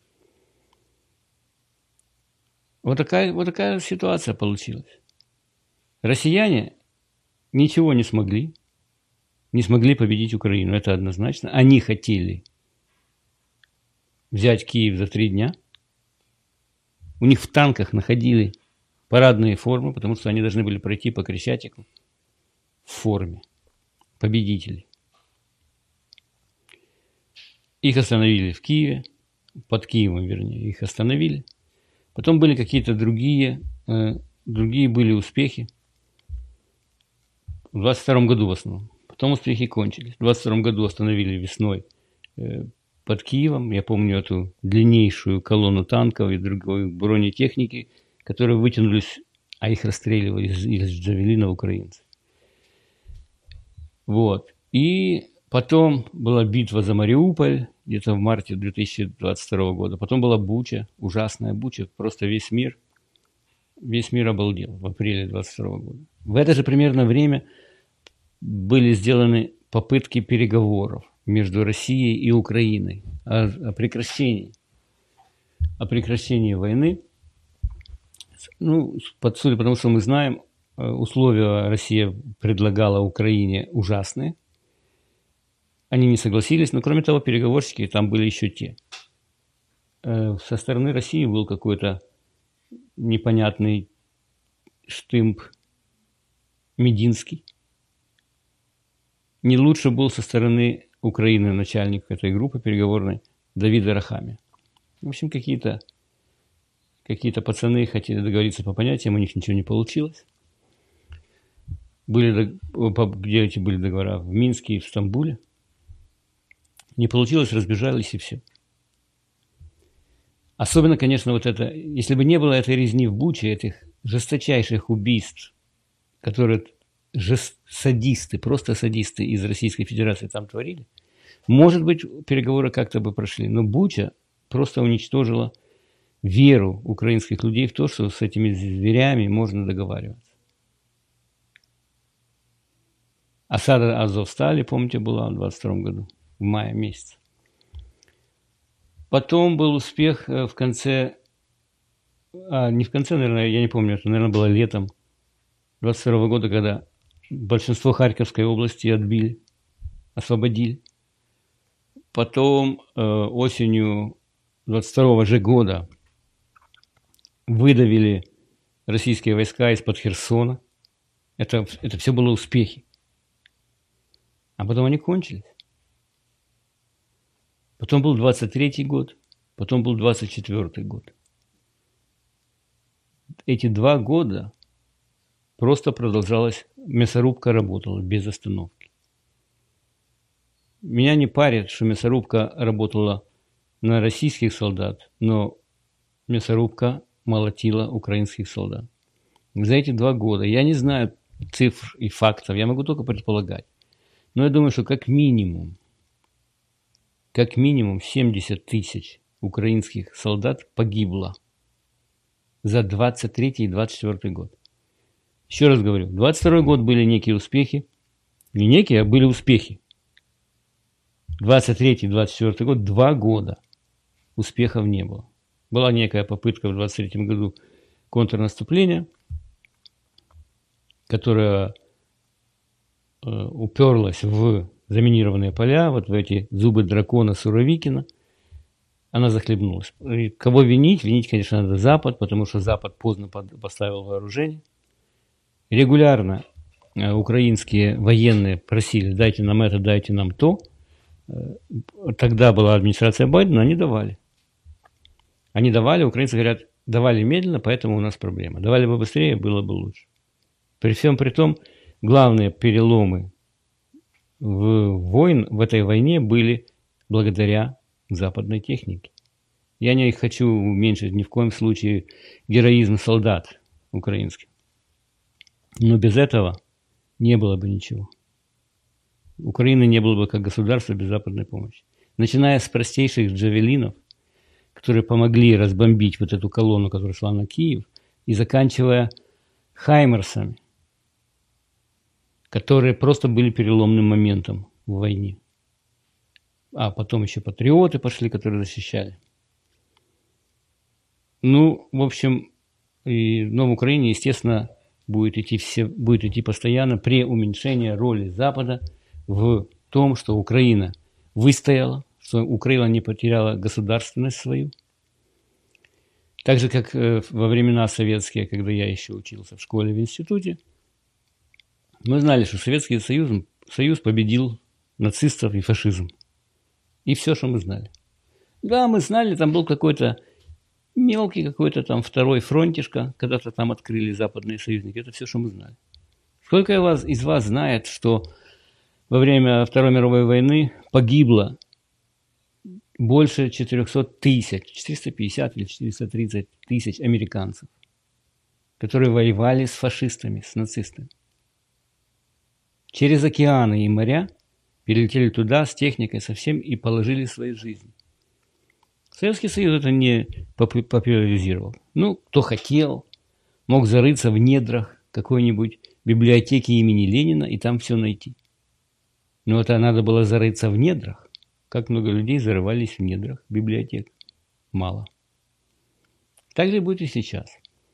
Вот такая ситуация получилась. Россияне ничего не смогли победить Украину, это однозначно. Они хотели взять Киев за 3 дня. У них в танках находили парадные формы, потому что они должны были пройти по Крещатику в форме победителей. Их остановили в Киеве, под Киевом, вернее, их остановили. Потом были какие-то другие были успехи. В 22 году в основном. Потом успехи кончились. В 22 году остановили весной под Киевом. Я помню эту длиннейшую колонну танков и другой бронетехники, которые вытянулись, а их расстреливали из джавелина украинцы. Вот. И потом была битва за Мариуполь, где-то в марте 2022 года. Потом была Буча, ужасная Буча. Просто весь мир обалдел в апреле 2022 года. В это же примерно время были сделаны попытки переговоров между Россией и Украиной о прекращении войны. Ну, судя по тому, что мы знаем, условия Россия предлагала Украине ужасные. Они не согласились, но кроме того, переговорщики там были еще те. Со стороны России был какой-то непонятный штымп Мединский. Не лучше был со стороны Украины начальник этой группы переговорной Давид Арахамия. В общем, какие-то пацаны хотели договориться по понятиям, у них ничего не получилось. Где эти были договора? В Минске и в Стамбуле. Не получилось, разбежались и все. Особенно, конечно, вот это, если бы не было этой резни в Буче, этих жесточайших убийств, которые садисты, просто садисты из Российской Федерации там творили, может быть, переговоры как-то бы прошли. Но Буча просто уничтожила веру украинских людей в то, что с этими зверями можно договариваться. Осада Азовстали, помните, была в 22 году, в мае месяце. Потом был успех в конце, не в конце, наверное, я не помню, это, наверное, было летом 22 года, когда большинство Харьковской области освободили. Потом осенью 22 же года выдавили российские войска из-под Херсона. Это все было успехи. А потом они кончились. Потом был 23-й год, потом был 24-й год. Эти 2 года просто продолжалась, мясорубка работала без остановки. Меня не парит, что мясорубка работала на российских солдат, но мясорубка молотила украинских солдат. За эти 2 года, я не знаю цифр и фактов, я могу только предполагать, но я думаю, что как минимум 70 тысяч украинских солдат погибло за 23 и 24 год. Еще раз говорю, 22 год были некие успехи. Не некие, а были успехи. 23 и 24 год, 2 года успехов не было. Была некая попытка в 23 году контрнаступления, которая уперлась в заминированные поля, вот в эти зубы дракона Суровикина. Она захлебнулась. И кого винить? Винить, конечно, надо Запад, потому что Запад поздно поставил вооружение. Регулярно украинские военные просили: дайте нам это, дайте нам то. Тогда была администрация Байдена, они давали. Они давали, украинцы говорят, давали медленно, поэтому у нас проблема. Давали бы быстрее, было бы лучше. При всем при том, главные переломы в этой войне были благодаря западной технике. Я не хочу уменьшить ни в коем случае героизм солдат украинских. Но без этого не было бы ничего. Украины не было бы как государства без западной помощи. Начиная с простейших джавелинов, которые помогли разбомбить вот эту колонну, которая шла на Киев, и заканчивая хаймерсами, которые просто были переломным моментом в войне. А потом еще патриоты пошли, которые защищали. Ну, в общем, но в Украине, естественно, будет идти постоянно преуменьшение роли Запада в том, что Украина выстояла, что Украина не потеряла государственность свою. Так же, как во времена советские, когда я еще учился в школе, в институте, мы знали, что Советский Союз победил нацистов и фашизм. И все, что мы знали. Да, мы знали, там был какой-то мелкий какой-то там второй фронтишко, когда-то там открыли западные союзники. Это все, что мы знали. Сколько из вас знает, что во время Второй мировой войны погибло больше 400 тысяч, 450 или 430 тысяч американцев, которые воевали с фашистами, с нацистами. Через океаны и моря перелетели туда с техникой совсем и положили свои жизни. Советский Союз это не популяризировал. Ну, кто хотел, мог зарыться в недрах какой-нибудь библиотеки имени Ленина и там все найти. Но это надо было зарыться в недрах. Как много людей зарывались в недрах библиотек? Мало. Так же будет и сейчас.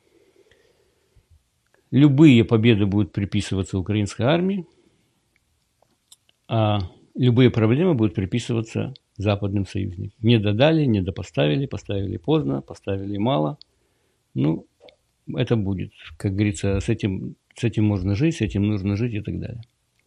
Любые победы будут приписываться украинской армии, а любые проблемы будут приписываться западным союзникам. Не додали, не допоставили, поставили поздно, поставили мало. Ну, это будет, как говорится, с этим можно жить, с этим нужно жить и так далее.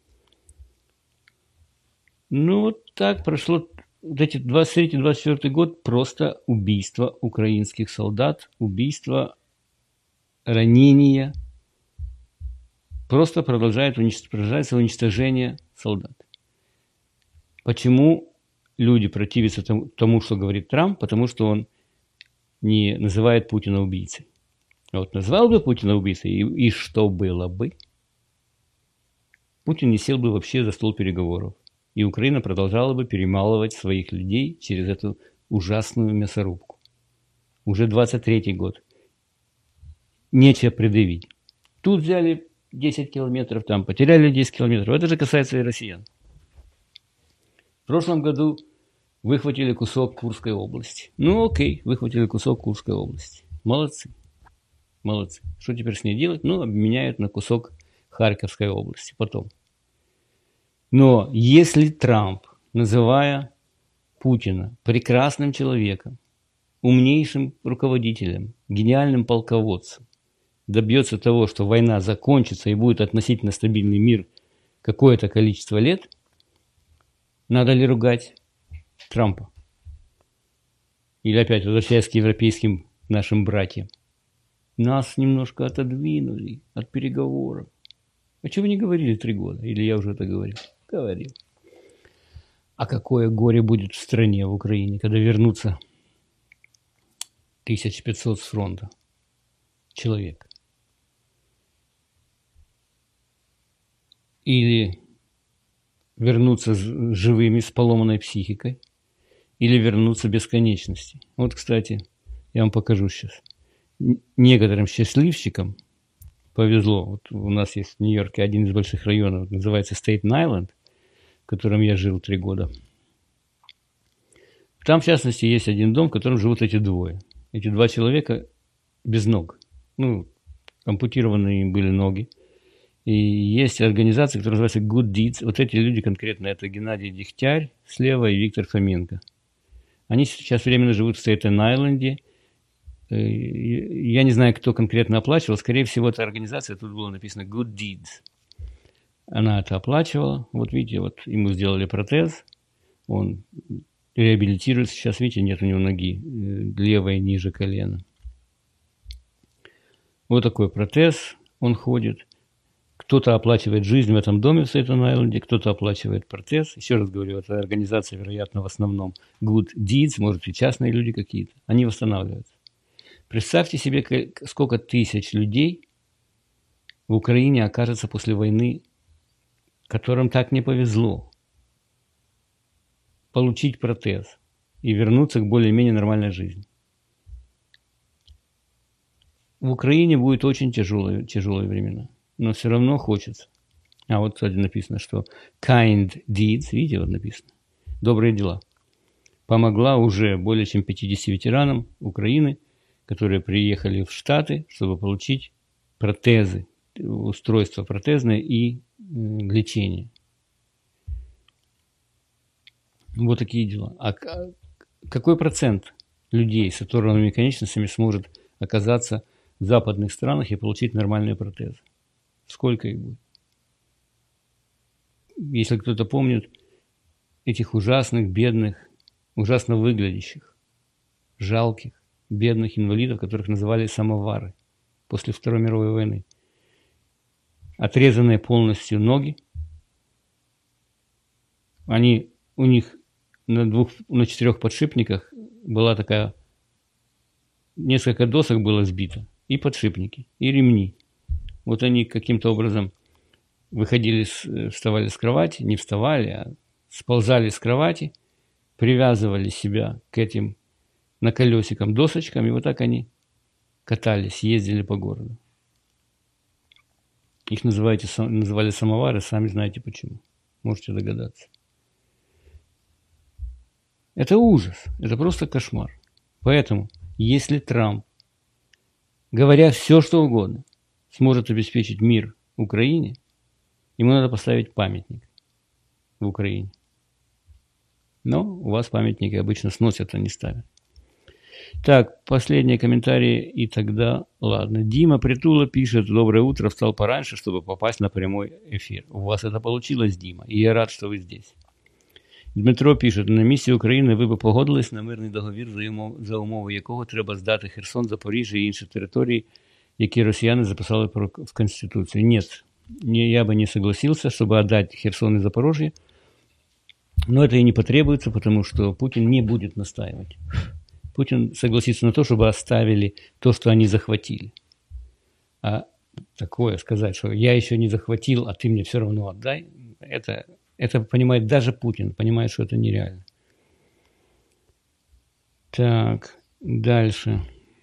Ну, вот так прошло вот эти 23-24 год, просто убийство украинских солдат, убийство, ранения, просто продолжается уничтожение солдат. Почему люди противятся тому, что говорит Трамп? Потому что он не называет Путина убийцей. А вот назвал бы Путина убийцей, и что было бы? Путин не сел бы вообще за стол переговоров. И Украина продолжала бы перемалывать своих людей через эту ужасную мясорубку. Уже 23-й год. Нечего предъявить. Тут взяли 10 километров, там потеряли 10 километров. Это же касается и россиян. В прошлом году выхватили кусок Курской области. Ну окей, выхватили кусок Курской области. Молодцы. Молодцы. Что теперь с ней делать? Ну, обменяют на кусок Харьковской области потом. Но если Трамп, называя Путина прекрасным человеком, умнейшим руководителем, гениальным полководцем, добьется того, что война закончится и будет относительно стабильный мир какое-то количество лет, надо ли ругать Трампа? Или опять возвращаясь к европейским нашим братьям? Нас немножко отодвинули от переговоров. А чего вы не говорили 3 года? Или я уже это говорил? Говорил. А какое горе будет в стране, в Украине, когда вернутся 1500 с фронта человек? Или вернуться живыми с поломанной психикой? или вернуться бесконечности. Вот, кстати, я вам покажу сейчас. Некоторым счастливчикам повезло. Вот у нас есть в Нью-Йорке один из больших районов, называется Стейтен-Айленд, в котором я жил 3 года. Там, в частности, есть один дом, в котором живут эти двое. Эти 2 человека без ног. Ну, ампутированные им были ноги. И есть организация, которая называется Good Deeds. Вот эти люди конкретно, это Геннадий Дегтярь слева и Виктор Фоменко. Они сейчас временно живут в Стейтен-Айленде. Я не знаю, кто конкретно оплачивал. Скорее всего, эта организация, тут было написано Good Deeds. Она это оплачивала. Вот видите, вот ему сделали протез. Он реабилитируется. Сейчас, видите, нет у него ноги левой ниже колена. Вот такой протез. Он ходит. Кто-то оплачивает жизнь в этом доме в Стейтен-Айленде, кто-то оплачивает протез. Еще раз говорю, это организация, вероятно, в основном Good Deeds, может, и частные люди какие-то. Они восстанавливаются. Представьте себе, сколько тысяч людей в Украине окажется после войны, которым так не повезло получить протез и вернуться к более-менее нормальной жизни. В Украине будет очень тяжелые времена, но все равно хочется. А вот, кстати, написано, что kind deeds, видите, вот написано, добрые дела, помогла уже более чем 50 ветеранам Украины, которые приехали в Штаты, чтобы получить протезы, устройство протезное и лечение. Вот такие дела. А какой процент людей с оторванными конечностями сможет оказаться в западных странах и получить нормальные протезы? Сколько их будет? Если кто-то помнит этих ужасных, бедных, ужасно выглядящих, жалких, бедных инвалидов, которых называли самовары после Второй мировой войны. Отрезанные полностью ноги. У них на 4 подшипниках была такая, несколько досок было сбито, и подшипники, и ремни. Вот они каким-то образом вставали с кровати, не вставали, а сползали с кровати, привязывали себя к этим на колесикам досочкам, и вот так они катались, ездили по городу. Их называли самовары, сами знаете почему. Можете догадаться. Это ужас, это просто кошмар. Поэтому, если Трамп, говоря все, что угодно, сможет обеспечить мир Украине, ему надо поставить памятник в Украине. Но у вас памятники обычно сносят, а не ставят. Так, последние комментарии, и тогда ладно. Дима Притула пишет: доброе утро, встал пораньше, чтобы попасть на прямой эфир. У вас это получилось, Дима, и я рад, що ви здесь. Дмитро пише: на місці України ви б погодились на мирний договір, за умови якого треба здати Херсон, Запоріжжя і інші території, які росіяни записали в Конституцию. Нет, я бы не согласился, чтобы отдать Херсон и Запорожье, но это и не потребуется, потому что Путин не будет настаивать. Путин согласится на то, чтобы оставили то, что они захватили. А такое сказать, что я еще не захватил, а ты мне все равно отдай, это понимает даже Путин, понимает, что это нереально. Так, дальше.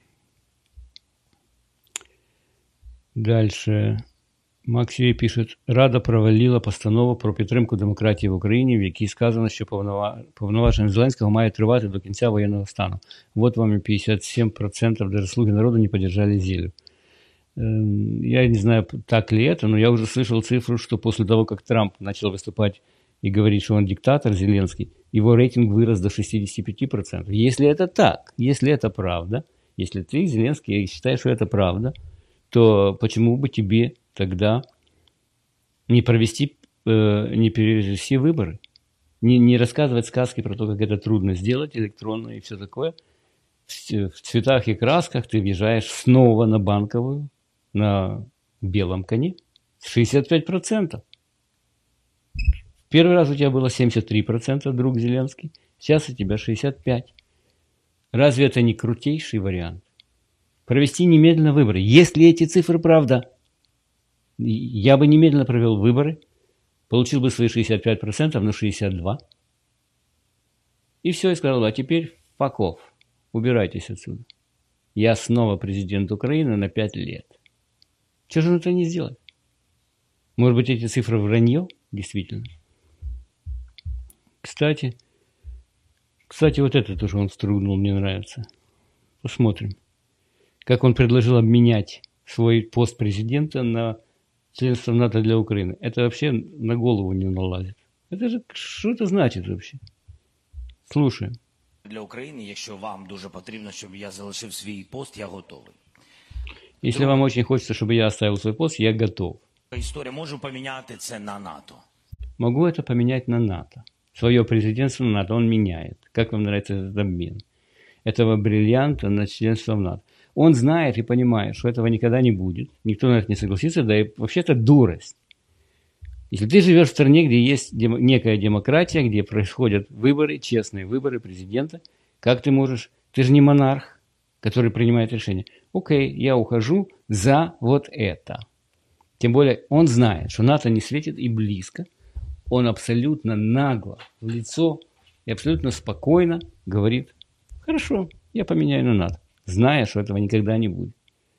Максій пише: Рада провалила постанову про підтримку демократії в Україні, в якій сказано, що повноваження Зеленського має тривати до кінця воєнного стану. Вот вам и 57% даже слуги народа не поддержали Зелю. Я не знаю, так ли это, но я уже слышал цифру, что после того, как Трамп начал выступать и говорить, что он диктатор, Зеленский, его рейтинг вырос до 65%. Если это так, если это правда, если ты, Зеленский, считаешь, что это правда, то почему бы тебе тогда не перевести выборы? Не рассказывать сказки про то, как это трудно сделать электронно и все такое. В цветах и красках ты въезжаешь снова на Банковую, на белом коне, 65%. Первый раз у тебя было 73%, друг Зеленский, сейчас у тебя 65%. Разве это не крутейший вариант? Провести немедленно выборы. Если эти цифры правда, я бы немедленно провел выборы, получил бы свои 65%, но 62%. И все, и сказал, а теперь fuck off, убирайтесь отсюда. Я снова президент Украины на 5 лет. Чего же он это не сделает? Может быть, эти цифры вранье? Действительно. Кстати, вот это тоже он струнул, мне нравится. Посмотрим. Как он предложил обменять свой пост президента на членство в НАТО для Украины. Это вообще на голову не налазит. Это же, что это значит вообще? Слушаем. Для України, якщо вам дуже потрібно, щоб я залишив свій пост, я готовий. Если вам очень хочется, чтобы я оставил свой пост, я готов. Історія, можу поміняти це на НАТО. Могу это поменять на НАТО. Свое президентство на НАТО он меняет. Как вам нравится этот обмен? Этого бриллианта на членство в НАТО. Он знает и понимает, что этого никогда не будет. Никто на это не согласится, да и вообще это дурость. Если ты живешь в стране, где есть некая демократия, где происходят выборы, честные выборы президента, как ты можешь... Ты же не монарх, который принимает решение. Окей, я ухожу за вот это. Тем более он знает, что НАТО не светит и близко. Он абсолютно нагло в лицо и абсолютно спокойно говорит, хорошо, я поменяю на НАТО, зная, что этого никогда не будет.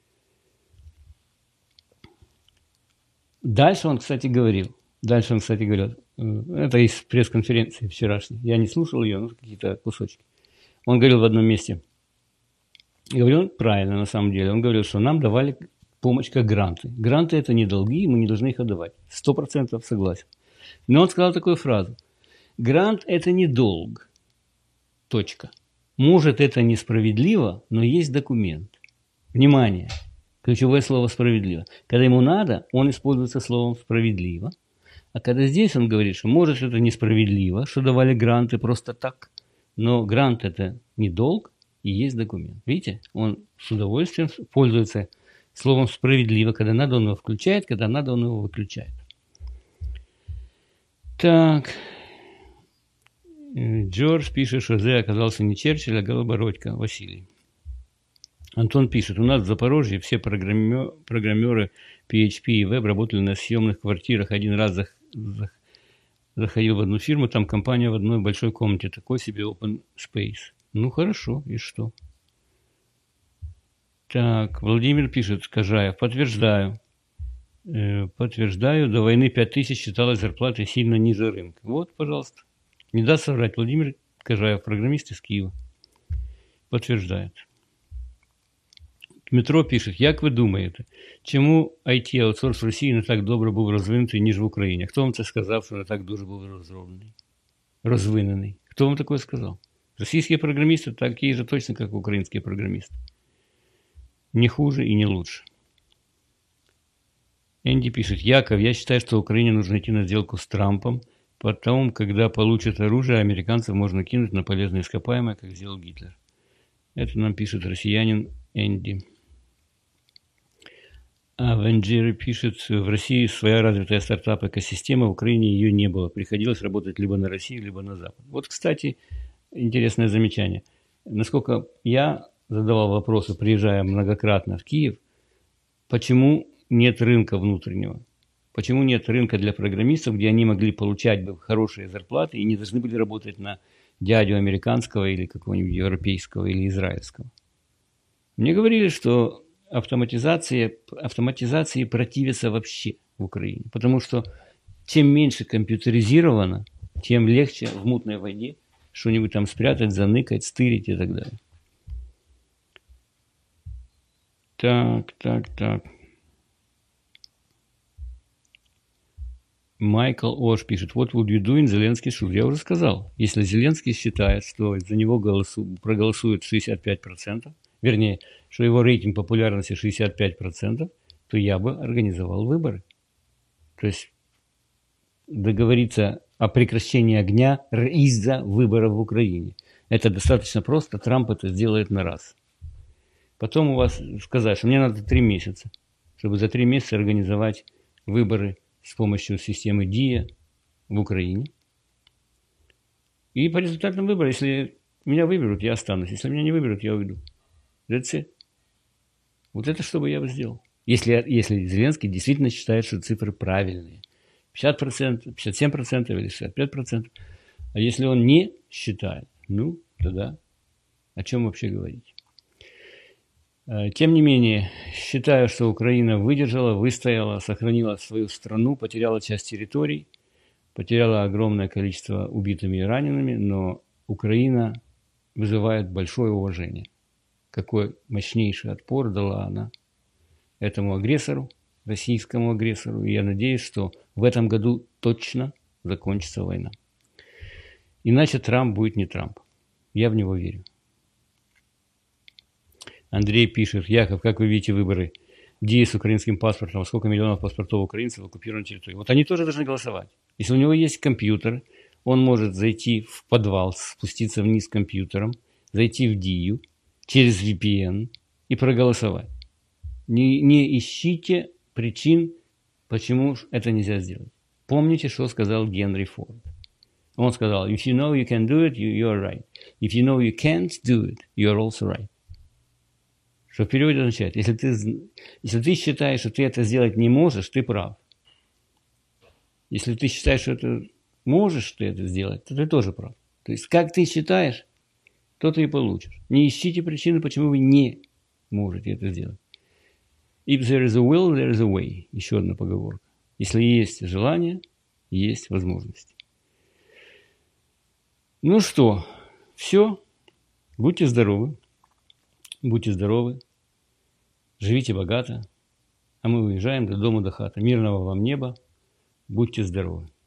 Дальше он, кстати, говорил, это из пресс-конференции вчерашней, я не слушал ее, но какие-то кусочки. Он говорил в одном месте, и говорил правильно на самом деле, он говорил, что нам давали помощь как гранты. Гранты – это не долги, мы не должны их отдавать. 100% согласен. Но он сказал такую фразу. Грант – это не долг. Точка. Может, это несправедливо, но есть документ. Внимание. Ключевое слово «справедливо». Когда ему надо, он используется словом «справедливо». А когда здесь он говорит, что может, это несправедливо, что давали гранты просто так, но грант – это не долг и есть документ. Видите, он с удовольствием пользуется словом «справедливо». Когда надо, он его включает, когда надо, он его выключает. Так. Джордж пишет, что Зе оказался не Черчилль, а Голобородько Василий. Антон пишет, у нас в Запорожье все программеры PHP и веб работали на съемных квартирах. Один раз заходил в одну фирму, там компания в одной большой комнате. Такой себе open space. Ну хорошо, и что? Так, Владимир пишет, Кожаев, подтверждаю, до войны 5000 считалась зарплатой сильно ниже рынка. Вот, пожалуйста. Не даст соврать Владимир Кожаев, программист из Киева. Подтверждает. Дмитро пишет, як ви думаєте, чому IT-аутсорс в Росії не так добре був розвинутий, ніж в Україні? Хто вам це сказав, що не так дуже був розвинений? Хто вам такое сказал? Российские программисты такие же точно, как украинские программисты. Не хуже и не лучше. Энди пишет, Яков, я считаю, что Украине нужно идти на сделку с Трампом, потом, когда получат оружие, американцев можно кинуть на полезные ископаемые, как сделал Гитлер. Это нам пишет россиянин Энди. А Венджери пишет, в России своя развитая стартап-экосистема, в Украине ее не было. Приходилось работать либо на Россию, либо на Запад. Вот, кстати, интересное замечание. Насколько я задавал вопросы, приезжая многократно в Киев, почему нет рынка внутреннего? Почему нет рынка для программистов, где они могли получать бы хорошие зарплаты и не должны были работать на дядю американского или какого-нибудь европейского или израильского? Мне говорили, что автоматизации противятся вообще в Украине, потому что чем меньше компьютеризировано, тем легче в мутной воде что-нибудь там спрятать, заныкать, стырить и так далее. Так. Майкл Ош пишет, what would you do in Зеленский should? Я уже сказал, если Зеленский считает, что за него проголосует 65%, вернее, что его рейтинг популярности 65%, то я бы организовал выборы. То есть договориться о прекращении огня из-за выборов в Украине. Это достаточно просто, Трамп это сделает на раз. Потом у вас сказать, что мне надо 3 месяца, чтобы за 3 месяца организовать выборы с помощью системы ДИА в Украине. И по результатам выбора, если меня выберут, я останусь. Если меня не выберут, я уйду. That's it. Вот это что бы я бы сделал. Если Зеленский действительно считает, что цифры правильные. 50%, 57% или 65%. А если он не считает, Ну, тогда о чем вообще говорить? Тем не менее, считаю, что Украина выдержала, выстояла, сохранила свою страну, потеряла часть территорий, потеряла огромное количество убитыми и ранеными, но Украина вызывает большое уважение. Какой мощнейший отпор дала она этому агрессору, российскому агрессору. И я надеюсь, что в этом году точно закончится война. Иначе Трамп будет не Трамп. Я в него верю. Андрей пишет: Яков, как вы видите выборы? Где с украинским паспортом? Сколько миллионов паспортов украинцев в оккупированной территории? Вот они тоже должны голосовать. Если у него есть компьютер, он может зайти в подвал, спуститься вниз компьютером, зайти в Дию через VPN и проголосовать. Не ищите причин, почему это нельзя сделать. Помните, что сказал Генри Форд. Он сказал: if you know you can do it, you are right. If you know you can't do it, you are also right. Что в переводе означает: если ты считаешь, что ты это сделать не можешь, ты прав. Если ты считаешь, что ты можешь это сделать, то ты тоже прав. То есть, как ты считаешь, то ты и получишь. Не ищите причины, почему вы не можете это сделать. If there is a will, there is a way. Еще одна поговорка. Если есть желание, есть возможность. Ну что, все. Будьте здоровы. Будьте здоровы. Живите богато. А мы уезжаем до дома, до хаты. Мирного вам неба. Будьте здоровы.